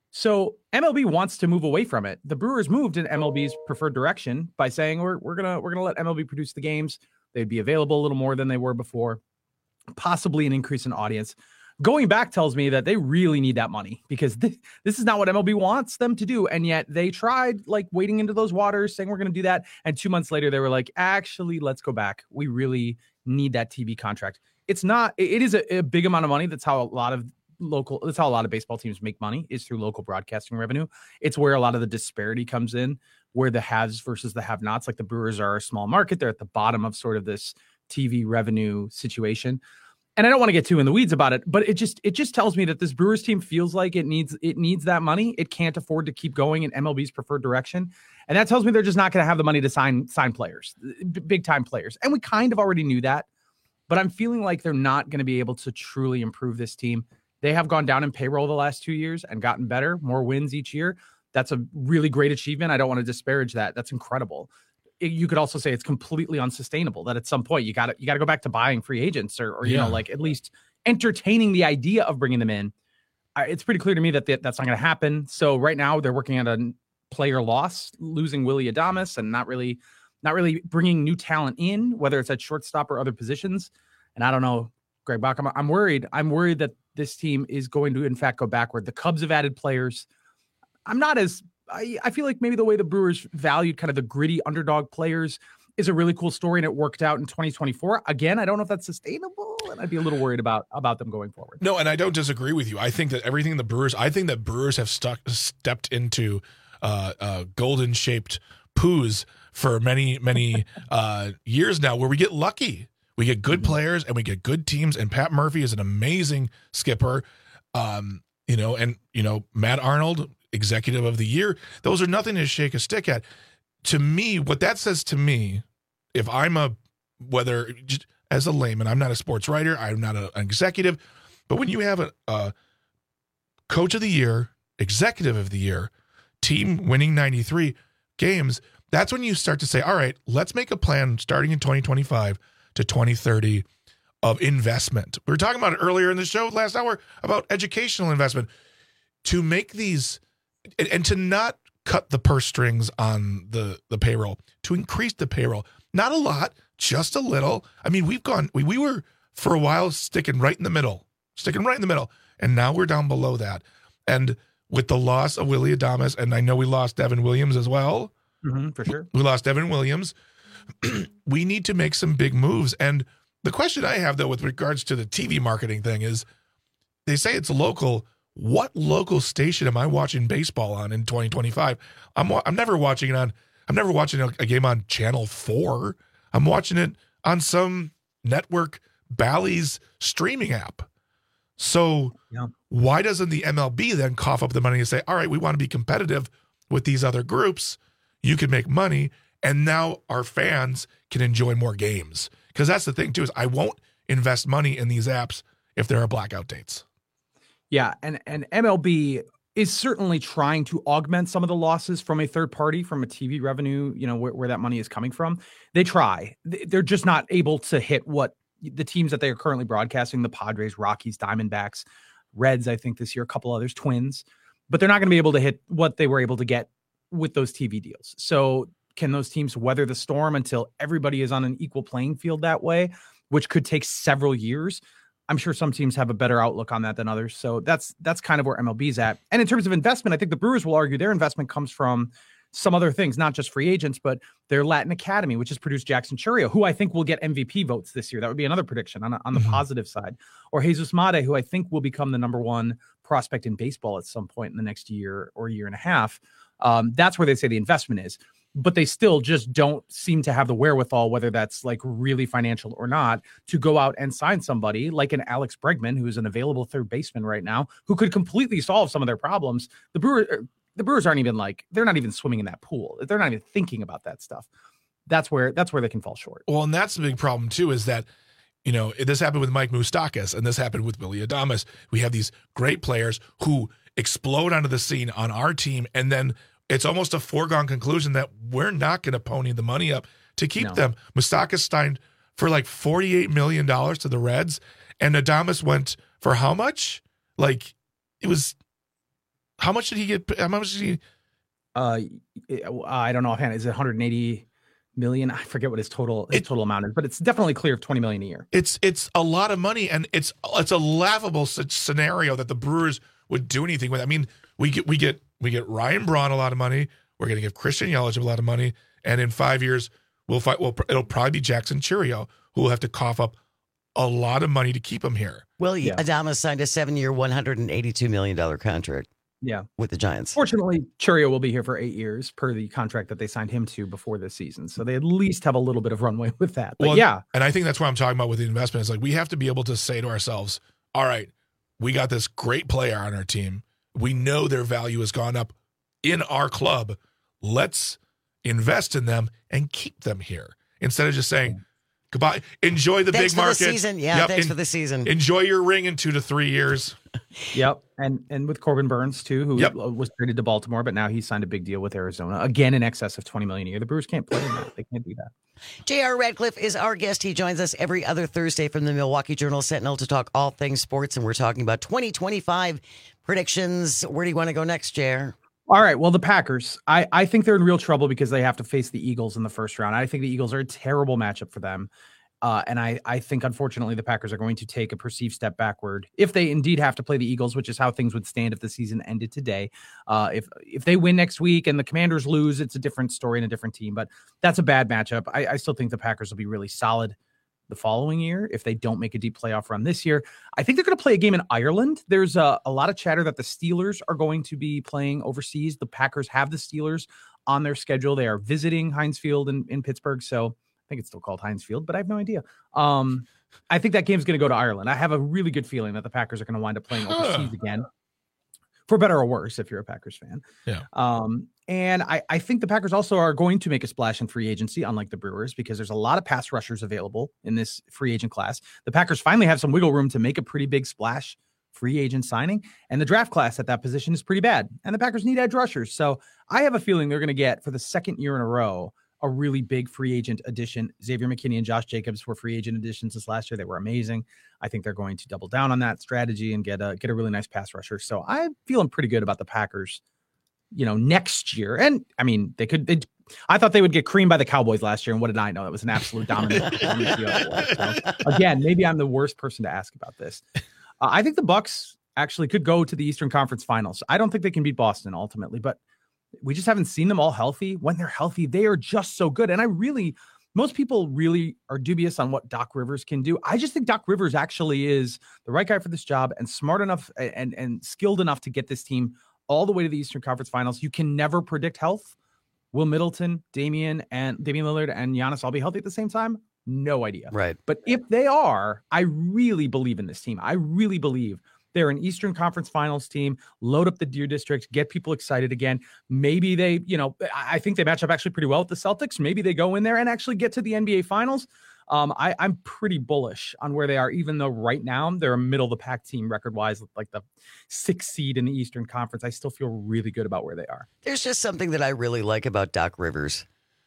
So M L B wants to move away from it. The Brewers moved in M L B's preferred direction by saying we're we're gonna we're gonna let M L B produce the games. They'd be available a little more than they were before, possibly an increase in audience. Going back tells me that they really need that money because this, this is not what M L B wants them to do. And yet they tried like wading into those waters saying we're going to do that. And two months later, they were like, actually, let's go back. We really need that T V contract. It's not, it is a, a big amount of money. That's how a lot of local, that's how a lot of baseball teams make money is through local broadcasting revenue. It's where a lot of the disparity comes in, where the haves versus the have nots, like the Brewers are a small market. They're at the bottom of sort of this T V revenue situation. And I don't want to get too in the weeds about it, but it just it just tells me that this Brewers team feels like it needs it needs that money. It can't afford to keep going in M L B's preferred direction. And that tells me they're just not going to have the money to sign sign players, big time players. And we kind of already knew that, but I'm feeling like they're not going to be able to truly improve this team. They have gone down in payroll the last two years and gotten better, more wins each year. That's a really great achievement. I don't want to disparage that. That's incredible. You could also say it's completely unsustainable that at some point you got to you got to go back to buying free agents or, or you yeah. know, like at least entertaining the idea of bringing them in. Uh, it's pretty clear to me that th- that's not going to happen. So right now they're working on a player loss, losing Willy Adames and not really not really bringing new talent in, whether it's at shortstop or other positions. And I don't know, Greg Bach, I'm, I'm worried. I'm worried that this team is going to, in fact, go backward. The Cubs have added players. I'm not as, I, I feel like maybe the way the Brewers valued kind of the gritty underdog players is a really cool story, and it worked out in twenty twenty-four. Again, I don't know if that's sustainable, and I'd be a little worried about about them going forward. No, and I don't disagree with you. I think that everything the Brewers, I think that Brewers have stuck stepped into uh, uh, golden shaped poos for many many uh, years now, where we get lucky. We get good mm-hmm. players and we get good teams. And Pat Murphy is an amazing skipper. Um, you know, and you know Matt Arnold, executive of the year. Those are nothing to shake a stick at. To me, what that says to me, if I'm a, whether just as a layman, I'm not a sports writer, I'm not a, an executive, but when you have a, a coach of the year, executive of the year, team winning ninety-three games, that's when you start to say, all right, let's make a plan starting in twenty twenty-five to twenty thirty of investment. We were talking about it earlier in the show last hour about educational investment to make these, and, and to not cut the purse strings on the, the payroll, to increase the payroll. Not a lot, just a little. I mean, we've gone, we, we were for a while sticking right in the middle, sticking right in the middle. And now we're down below that. And with the loss of Willy Adames, and I know we lost Devin Williams as well. Mm-hmm, for sure. We lost Devin Williams. We need to make some big moves. And the question I have, though, with regards to the T V marketing thing is, they say it's local. What local station am I watching baseball on in twenty twenty-five? I'm I'm never watching it on. I'm never watching a, a game on Channel four. I'm watching it on some network, Bally's streaming app. So yeah. Why doesn't the M L B then cough up the money and say, all right, we want to be competitive with these other groups. You can make money, and now our fans can enjoy more games. Because that's the thing, too, is I won't invest money in these apps if there are blackout dates. Yeah, and, and M L B is certainly trying to augment some of the losses from a third party, from a T V revenue, you know, where, where that money is coming from. They try. They're just not able to hit what the teams that they are currently broadcasting, the Padres, Rockies, Diamondbacks, Reds, I think this year, a couple others, Twins. But they're not going to be able to hit what they were able to get with those T V deals. So can those teams weather the storm until everybody is on an equal playing field that way, which could take several years? I'm sure some teams have a better outlook on that than others. So that's that's kind of where M L B's at. And in terms of investment, I think the Brewers will argue their investment comes from some other things, not just free agents, but their Latin Academy, which has produced Jackson Chourio, who I think will get M V P votes this year. That would be another prediction on, on the mm-hmm. positive side. Or Jesus Mate, who I think will become the number one prospect in baseball at some point in the next year or year and a half. Um, that's where they say the investment is. But they still just don't seem to have the wherewithal, whether that's like really financial or not, to go out and sign somebody like an Alex Bregman, who's an available third baseman right now, who could completely solve some of their problems. The Brewers, the Brewers aren't even like, they're not even swimming in that pool. They're not even thinking about that stuff. That's where, that's where they can fall short. Well, and that's the big problem too, is that, you know, this happened with Mike Moustakas and this happened with Willy Adames. We have these great players who explode onto the scene on our team, and then it's almost a foregone conclusion that we're not going to pony the money up to keep no. them. Moustakas signed for like forty-eight million dollars to the Reds, and Adames went for how much? Like, it was, how much did he get? How much did he? Uh, I don't know offhand. Is it one hundred eighty million? I forget what his total his it, total amount is, but it's definitely clear of twenty million a year. It's it's a lot of money, and it's it's a laughable scenario that the Brewers would do anything with. I mean, we get we get. We get Ryan Braun a lot of money. We're going to give Christian Yelich a lot of money, and in five years, we'll fight. Well, it'll probably be Jackson Chourio who will have to cough up a lot of money to keep him here. Well, yeah. Adames signed a seven-year, one hundred eighty-two million dollars contract. Yeah, with the Giants. Fortunately, Chourio will be here for eight years per the contract that they signed him to before this season, so they at least have a little bit of runway with that. But well, yeah, and I think that's what I'm talking about with the investment. Is like we have to be able to say to ourselves, "All right, we got this great player on our team. We know their value has gone up in our club. Let's invest in them and keep them here instead of just saying goodbye. Enjoy the thanks big market. For the season. Yeah, yep. thanks en- for the season. Enjoy your ring in two to three years. Yep, and and with Corbin Burns too, who yep. was traded to Baltimore, but now he signed a big deal with Arizona again in excess of twenty million a year. The Brewers can't play in that; they can't do that. J R. Radcliffe is our guest. He joins us every other Thursday from the Milwaukee Journal Sentinel to talk all things sports, and we're talking about twenty twenty-five predictions. Where do you want to go next, J R? All right. Well, the Packers, I, I think they're in real trouble because they have to face the Eagles in the first round. I think the Eagles are a terrible matchup for them. Uh, and I, I think, unfortunately, the Packers are going to take a perceived step backward if they indeed have to play the Eagles, which is how things would stand if the season ended today. Uh, if if they win next week and the Commanders lose, it's a different story and a different team. But that's a bad matchup. I, I still think the Packers will be really solid the following year if they don't make a deep playoff run this year. I think they're going to play a game in Ireland. There's a, a lot of chatter that the Steelers are going to be playing overseas. The Packers have the Steelers on their schedule. They are visiting Heinz Field in, in Pittsburgh. So I think it's still called Heinz Field, but I have no idea. Um, I think that game's going to go to Ireland. I have a really good feeling that the Packers are going to wind up playing overseas again, for better or worse, if you're a Packers fan. Yeah. Um, and I, I think the Packers also are going to make a splash in free agency, unlike the Brewers, because there's a lot of pass rushers available in this free agent class. The Packers finally have some wiggle room to make a pretty big splash free agent signing, and the draft class at that position is pretty bad. And the Packers need edge rushers. So I have a feeling they're going to get, for the second year in a row, a really big free agent addition. Xavier McKinney and Josh Jacobs were free agent additions this last year. They were amazing. I think they're going to double down on that strategy and get a get a really nice pass rusher. So I'm feeling pretty good about the Packers, you know, next year. And I mean, they could. They, I thought they would get creamed by the Cowboys last year, and what did I know? That was an absolute dominant performance the other way. So again, maybe I'm the worst person to ask about this. Uh, I think the Bucs actually could go to the Eastern Conference Finals. I don't think they can beat Boston ultimately, but we just haven't seen them all healthy. When they're healthy, they are just so good. And I really, most people really are dubious on what Doc Rivers can do. I just think Doc Rivers actually is the right guy for this job and smart enough and, and skilled enough to get this team all the way to the Eastern Conference Finals. You can never predict health. Will Middleton, Damian, and Damian Lillard and Giannis all be healthy at the same time? No idea. Right. But if they are, I really believe in this team. I really believe they're an Eastern Conference Finals team. Load up the Deer District, get people excited again. Maybe they, you know, I think they match up actually pretty well with the Celtics. Maybe they go in there and actually get to the N B A Finals. Um, I, I'm pretty bullish on where they are, even though right now they're a middle of the pack team record-wise, like the sixth seed in the Eastern Conference. I still feel really good about where they are. There's just something that I really like about Doc Rivers.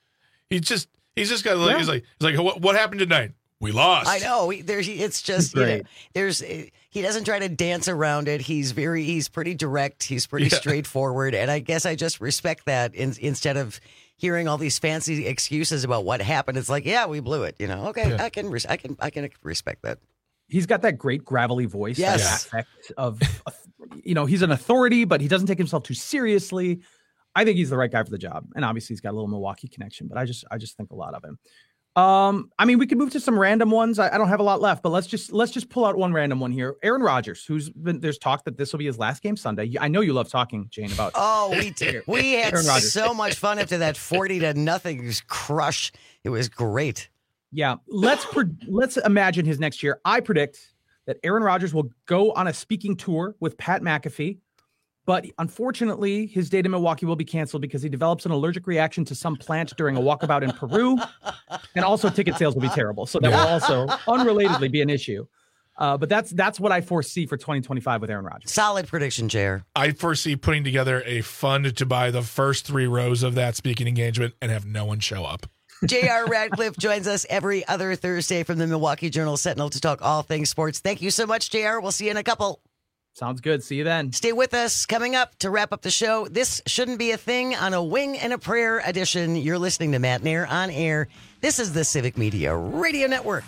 He just, he's just got, yeah. he's like, he's like, what, what happened tonight? We lost. I know. He, there's, it's just, you know, there's, he doesn't try to dance around it. He's very, he's pretty direct. He's pretty yeah. straightforward. And I guess I just respect that in, instead of hearing all these fancy excuses about what happened. It's like, yeah, we blew it. You know, okay, yeah. I can, res- I can, I can respect that. He's got that great gravelly voice. Yes. That aspect of, you know, he's an authority, but he doesn't take himself too seriously. I think he's the right guy for the job. And obviously he's got a little Milwaukee connection, but I just, I just think a lot of him. Um, I mean, we could move to some random ones. I, I don't have a lot left, but let's just let's just pull out one random one here. Aaron Rodgers, who's been there's talk that this will be his last game Sunday. I know you love talking, Jane, about. Oh, we did. We had so much fun after that forty to nothing crush. It was great. Yeah, let's pre- let's imagine his next year. I predict that Aaron Rodgers will go on a speaking tour with Pat McAfee. But unfortunately, his day to Milwaukee will be canceled because he develops an allergic reaction to some plant during a walkabout in Peru. And also ticket sales will be terrible. So that will also unrelatedly be an issue. Uh, but that's that's what I foresee for twenty twenty-five with Aaron Rodgers. Solid prediction, J R. I foresee putting together a fund to buy the first three rows of that speaking engagement and have no one show up. J R. Radcliffe joins us every other Thursday from the Milwaukee Journal-Sentinel to talk all things sports. Thank you so much, J R. We'll see you in a couple. Sounds good. See you then. Stay with us. Coming up to wrap up the show, this shouldn't be a thing on a Wing and a Prayer edition. You're listening to Matt Nair on air. This is the Civic Media Radio Network.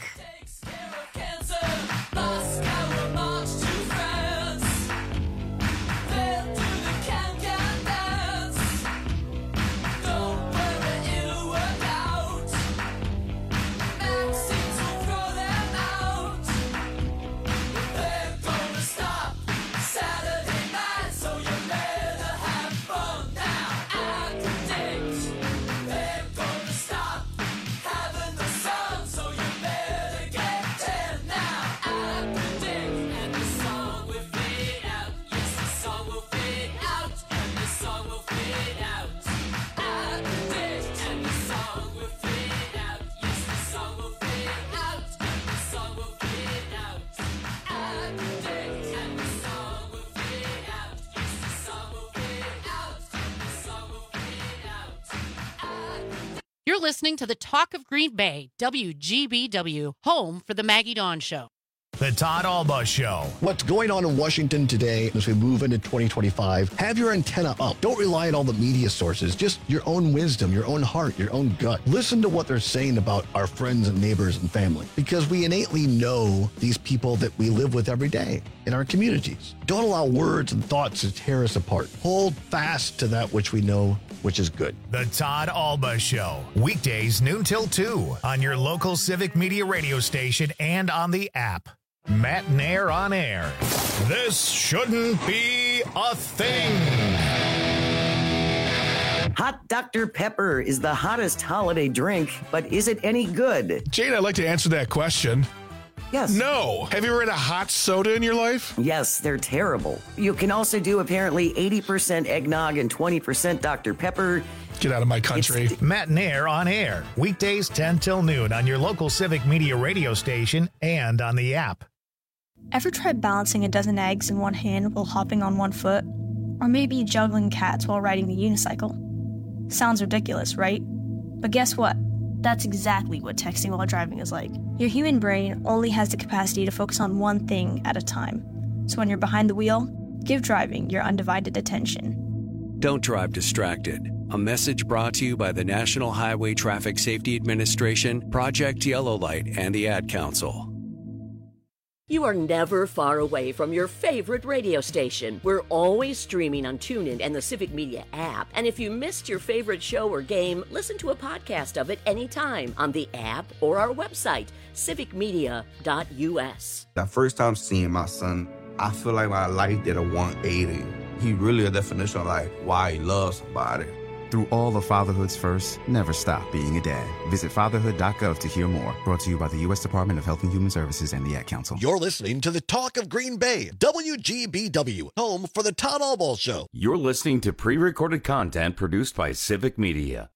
You're listening to the Talk of Green Bay, W G B W, home for the Maggie Dawn Show. The Todd Alba Show. What's going on in Washington today as we move into twenty twenty-five? Have your antenna up. Don't rely on all the media sources. Just your own wisdom, your own heart, your own gut. Listen to what they're saying about our friends and neighbors and family, because we innately know these people that we live with every day in our communities. Don't allow words and thoughts to tear us apart. Hold fast to that which we know, which is good. The Todd Alba Show. Weekdays noon till two on your local Civic Media radio station and on the app. Matt Nair on air. This shouldn't be a thing. Hot Doctor Pepper is the hottest holiday drink, but is it any good? Jane, I'd like to answer that question. Yes. No. Have you ever had a hot soda in your life? Yes, they're terrible. You can also do apparently eighty percent eggnog and twenty percent Doctor Pepper. Get out of my country. It's- Matt Nair on air. Weekdays ten till noon on your local Civic Media radio station and on the app. Ever tried balancing a dozen eggs in one hand while hopping on one foot? Or maybe juggling cats while riding the unicycle? Sounds ridiculous, right? But guess what? That's exactly what texting while driving is like. Your human brain only has the capacity to focus on one thing at a time. So when you're behind the wheel, give driving your undivided attention. Don't drive distracted. A message brought to you by the National Highway Traffic Safety Administration, Project Yellow Light, and the Ad Council. You are never far away from your favorite radio station. We're always streaming on TuneIn and the Civic Media app. And if you missed your favorite show or game, listen to a podcast of it anytime on the app or our website, civic media dot u s. The first time seeing my son, I feel like my life did a one eighty. He really a definition of like why he loves somebody. Through all of fatherhood's first, never stop being a dad. Visit fatherhood dot gov to hear more. Brought to you by the U S Department of Health and Human Services and the Ad Council. You're listening to the Talk of Green Bay, W G B W, home for the Todd Alba Show. You're listening to pre-recorded content produced by Civic Media.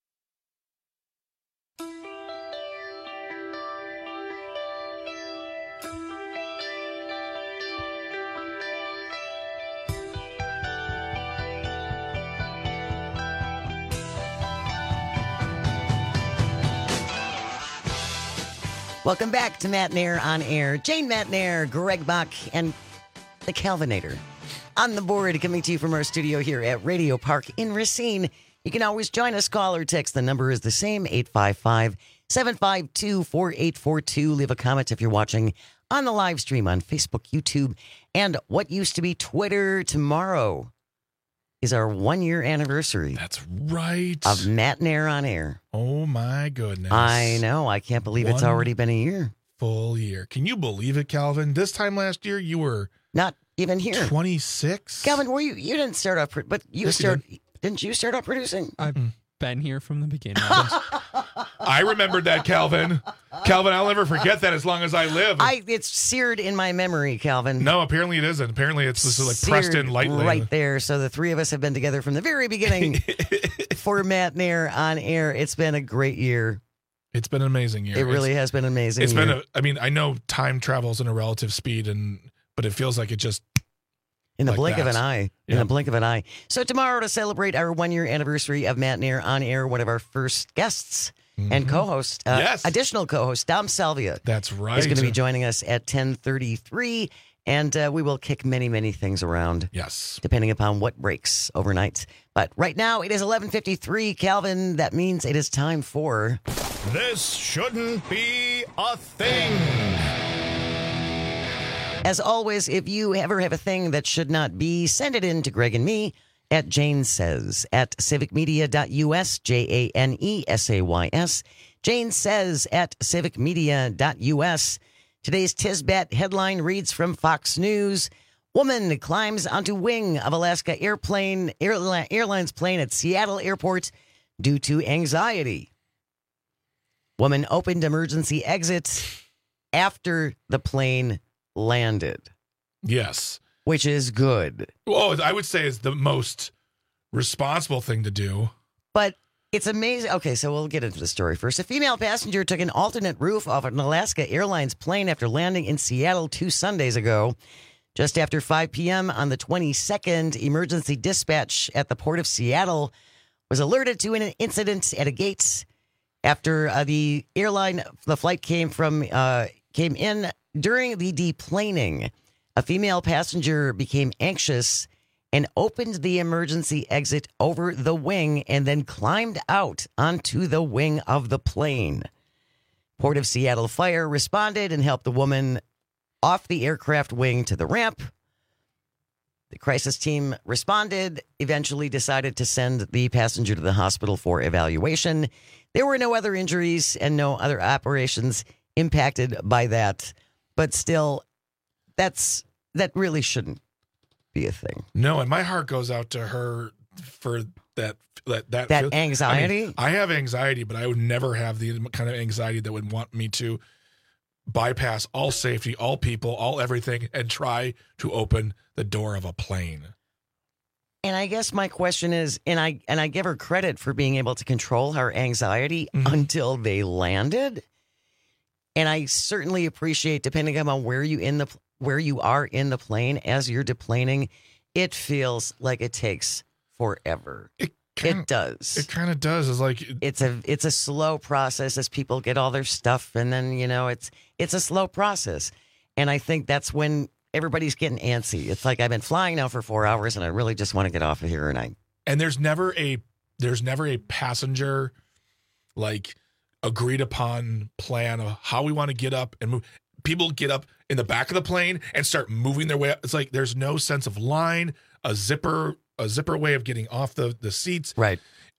Welcome back to Matt Nair on air. Jane Matt Nair, Greg Bach, and the Calvinator on the board, coming to you from our studio here at Radio Park in Racine. You can always join us, call or text. The number is the same, eight five five, seven five two, four eight four two. Leave a comment if you're watching on the live stream on Facebook, YouTube, and what used to be Twitter. Tomorrow is our one-year anniversary. That's right. Of Matt Nair on air. Oh, my goodness. I know. I can't believe One it's already been a year. Full year. Can you believe it, Calvin? This time last year, you were not even here. twenty-six. Calvin, were you? You didn't start off, but you Yes, you start. did. Didn't you start out producing? I've been here from the beginning. I remembered that, Calvin. Calvin, I'll never forget that as long as I live. I it's seared in my memory, Calvin. No, apparently it isn't. Apparently it's this is like pressed in lightly. Right there. So the three of us have been together from the very beginning for Matt Nair on air. It's been a great year. It's been an amazing year. It really It's- has been an amazing It's year. been a, I mean, I know time travels in a relative speed, and but it feels like it just In the like blink of that. an eye. In Yeah. the blink of an eye. So tomorrow, to celebrate our one-year anniversary of Matt Nair on air, one of our first guests and co-host, uh, Yes. additional co-host, Dom Salvia. That's right. Is going to be joining us at ten thirty-three, and uh, we will kick many, many things around. Yes. Depending upon what breaks overnight. But right now, it is eleven fifty-three. Calvin, that means it is time for... This shouldn't be a thing. As always, if you ever have a thing that should not be, send it in to Greg and me at Jane Says at civic media dot u s, J A N E S A Y S. Jane Says at civic media dot u s. Today's Tisbat headline reads from Fox News. Woman climbs onto wing of Alaska airplane airli- Airlines plane at Seattle Airport due to anxiety. Woman opened emergency exits after the plane landed. Yes. Which is good. Well, I would say is the most responsible thing to do. But it's amazing. Okay, so we'll get into the story first. A female passenger took an alternate roof off an Alaska Airlines plane after landing in Seattle two Sundays ago. Just after five p.m. on the twenty-second, emergency dispatch at the Port of Seattle was alerted to an incident at a gate after uh, the airline, the flight came from, uh, came in during the deplaning, a female passenger became anxious and opened the emergency exit over the wing and then climbed out onto the wing of the plane. Port of Seattle Fire responded and helped the woman off the aircraft wing to the ramp. The crisis team responded, eventually decided to send the passenger to the hospital for evaluation. There were no other injuries and no other operations impacted by that. But still, that's that really shouldn't be a thing. No, and my heart goes out to her for that that that, that feel, anxiety. I mean, I have anxiety, but I would never have the kind of anxiety that would want me to bypass all safety, all people, all everything, and try to open the door of a plane. And I guess my question is, and I and I give her credit for being able to control her anxiety mm-hmm. until they landed. And I certainly appreciate, depending on where you in the where you are in the plane as you're deplaning, it feels like it takes forever. It kinda, it does. It kind of does. It's like it's a it's a slow process as people get all their stuff, and then you know it's it's a slow process. And I think that's when everybody's getting antsy. It's like I've been flying now for four hours, and I really just want to get off of here. And I and there's never a there's never a passenger like agreed upon plan of how we want to get up and move. People get up in the back of the plane and start moving their way up. It's like there's no sense of line, a zipper, a zipper way of getting off the, the seats. Right.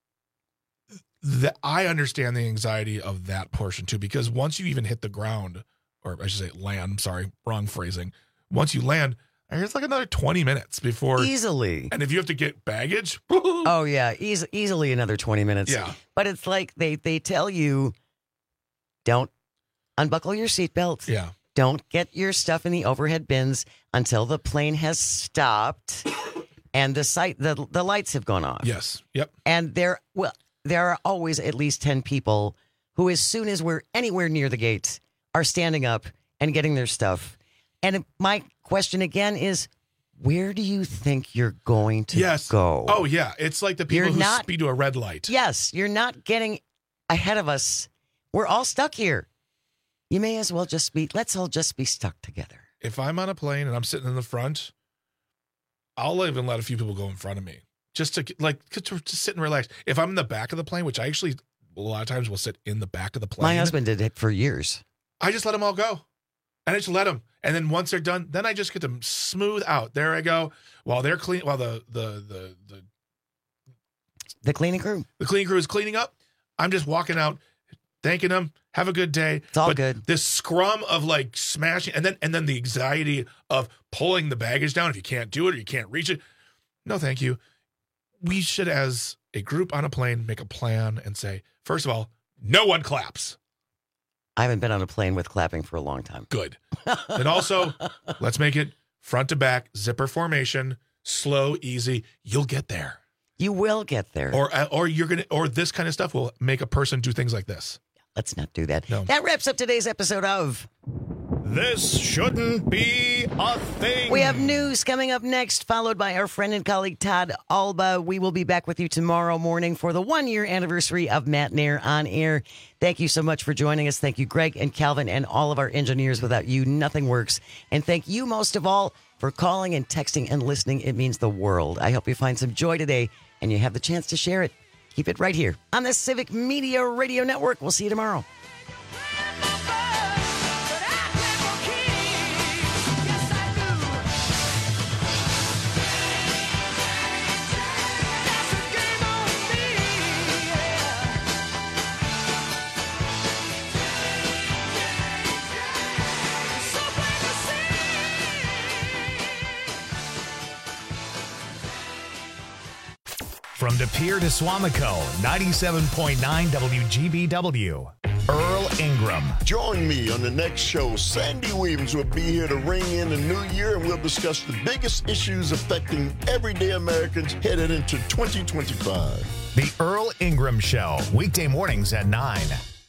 That I understand the anxiety of that portion too, because once you even hit the ground, or I should say land, I'm sorry, wrong phrasing. Once you land, it's like another twenty minutes before easily. And if you have to get baggage, oh yeah, easy, easily another twenty minutes. Yeah. But it's like they they tell you, don't unbuckle your seatbelt. Yeah. Don't get your stuff in the overhead bins until the plane has stopped and the sight the the lights have gone off. Yes. Yep. And there well there are always at least ten people who, as soon as we're anywhere near the gate, are standing up and getting their stuff. And my question again is, where do you think you're going to yes. go? Oh yeah, it's like the people You're who not- speed to a red light. Yes, you're not getting ahead of us. We're all stuck here. You may as well just be, let's all just be stuck together. If I'm on a plane and I'm sitting in the front, I'll even let a few people go in front of me just to like to just sit and relax. If I'm in the back of the plane, which I actually a lot of times will sit in the back of the plane. My husband did it for years. I just let them all go. And I just let them. And then once they're done, then I just get them smooth out. There I go. While they're clean, while the the the the the cleaning crew, the cleaning crew is cleaning up, I'm just walking out, thanking them. Have a good day. It's all but good. This scrum of like smashing, and then and then the anxiety of pulling the baggage down if you can't do it or you can't reach it. No, thank you. We should, as a group on a plane, make a plan and say, first of all, no one claps. I haven't been on a plane with clapping for a long time. Good. And also, let's make it front to back, zipper formation, slow, easy. You'll get there. You will get there. Or or you're gonna or this kind of stuff will make a person do things like this. Let's not do that. No. That wraps up today's episode of This Shouldn't Be a Thing. We have news coming up next, followed by our friend and colleague Todd Alba. We will be back with you tomorrow morning for the one-year anniversary of Matt Nair on Air. Thank you so much for joining us. Thank you, Greg and Calvin, and all of our engineers. Without you, nothing works. And thank you most of all for calling and texting and listening. It means the world. I hope you find some joy today and you have the chance to share it. Keep it right here on the Civic Media Radio Network. We'll see you tomorrow. From De Pere to Swamico, ninety-seven point nine W G B W. Earl Ingram. Join me on the next show. Sandy Williams will be here to ring in the new year, and we'll discuss the biggest issues affecting everyday Americans headed into twenty twenty-five. The Earl Ingram Show, weekday mornings at nine.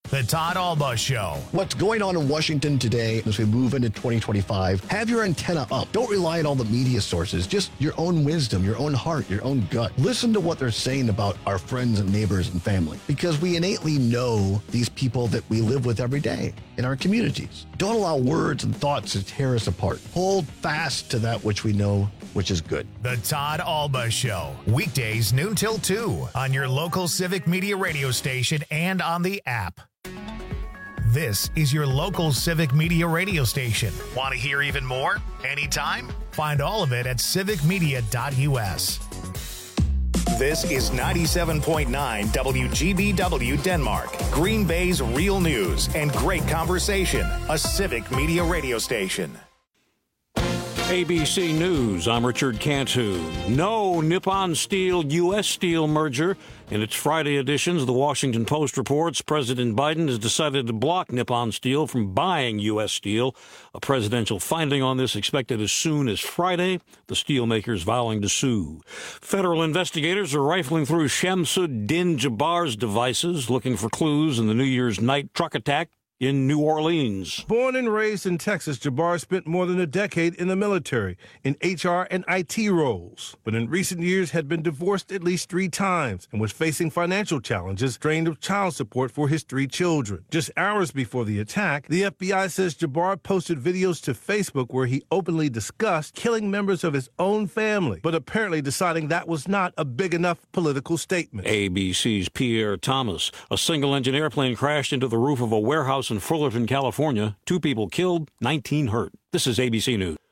The Todd Alba Show. What's going on in Washington today as we move into twenty twenty-five? Have your antenna up. Don't rely on all the media sources. Just your own wisdom, your own heart, your own gut. Listen to what they're saying about our friends and neighbors and family, because we innately know these people that we live with every day in our communities. Don't allow words and thoughts to tear us apart. Hold fast to that which we know, which is good. The Todd Alba Show. Weekdays noon till two on your local Civic Media radio station and on the app. This is your local Civic Media radio station. Want to hear even more? Anytime? Find all of it at civic media dot u s. This is ninety-seven point nine W G B W Denmark, Green Bay's real news and great conversation. A Civic Media radio station. A B C News, I'm Richard Cantu. No Nippon Steel U S Steel merger. In its Friday editions, the Washington Post reports President Biden has decided to block Nippon Steel from buying U S Steel. A presidential finding on this expected as soon as Friday, the steelmakers vowing to sue. Federal investigators are rifling through Shamsuddin Jabbar's devices, looking for clues in the New Year's night truck attack in New Orleans. Born and raised in Texas, Jabbar spent more than a decade in the military, in H R and I T roles, but in recent years had been divorced at least three times and was facing financial challenges, drained of child support for his three children. Just hours before the attack, the F B I says Jabbar posted videos to Facebook where he openly discussed killing members of his own family, but apparently deciding that was not a big enough political statement. A B C's Pierre Thomas. A single-engine airplane crashed into the roof of a warehouse in Fullerton, California. Two people killed, nineteen hurt. This is A B C News.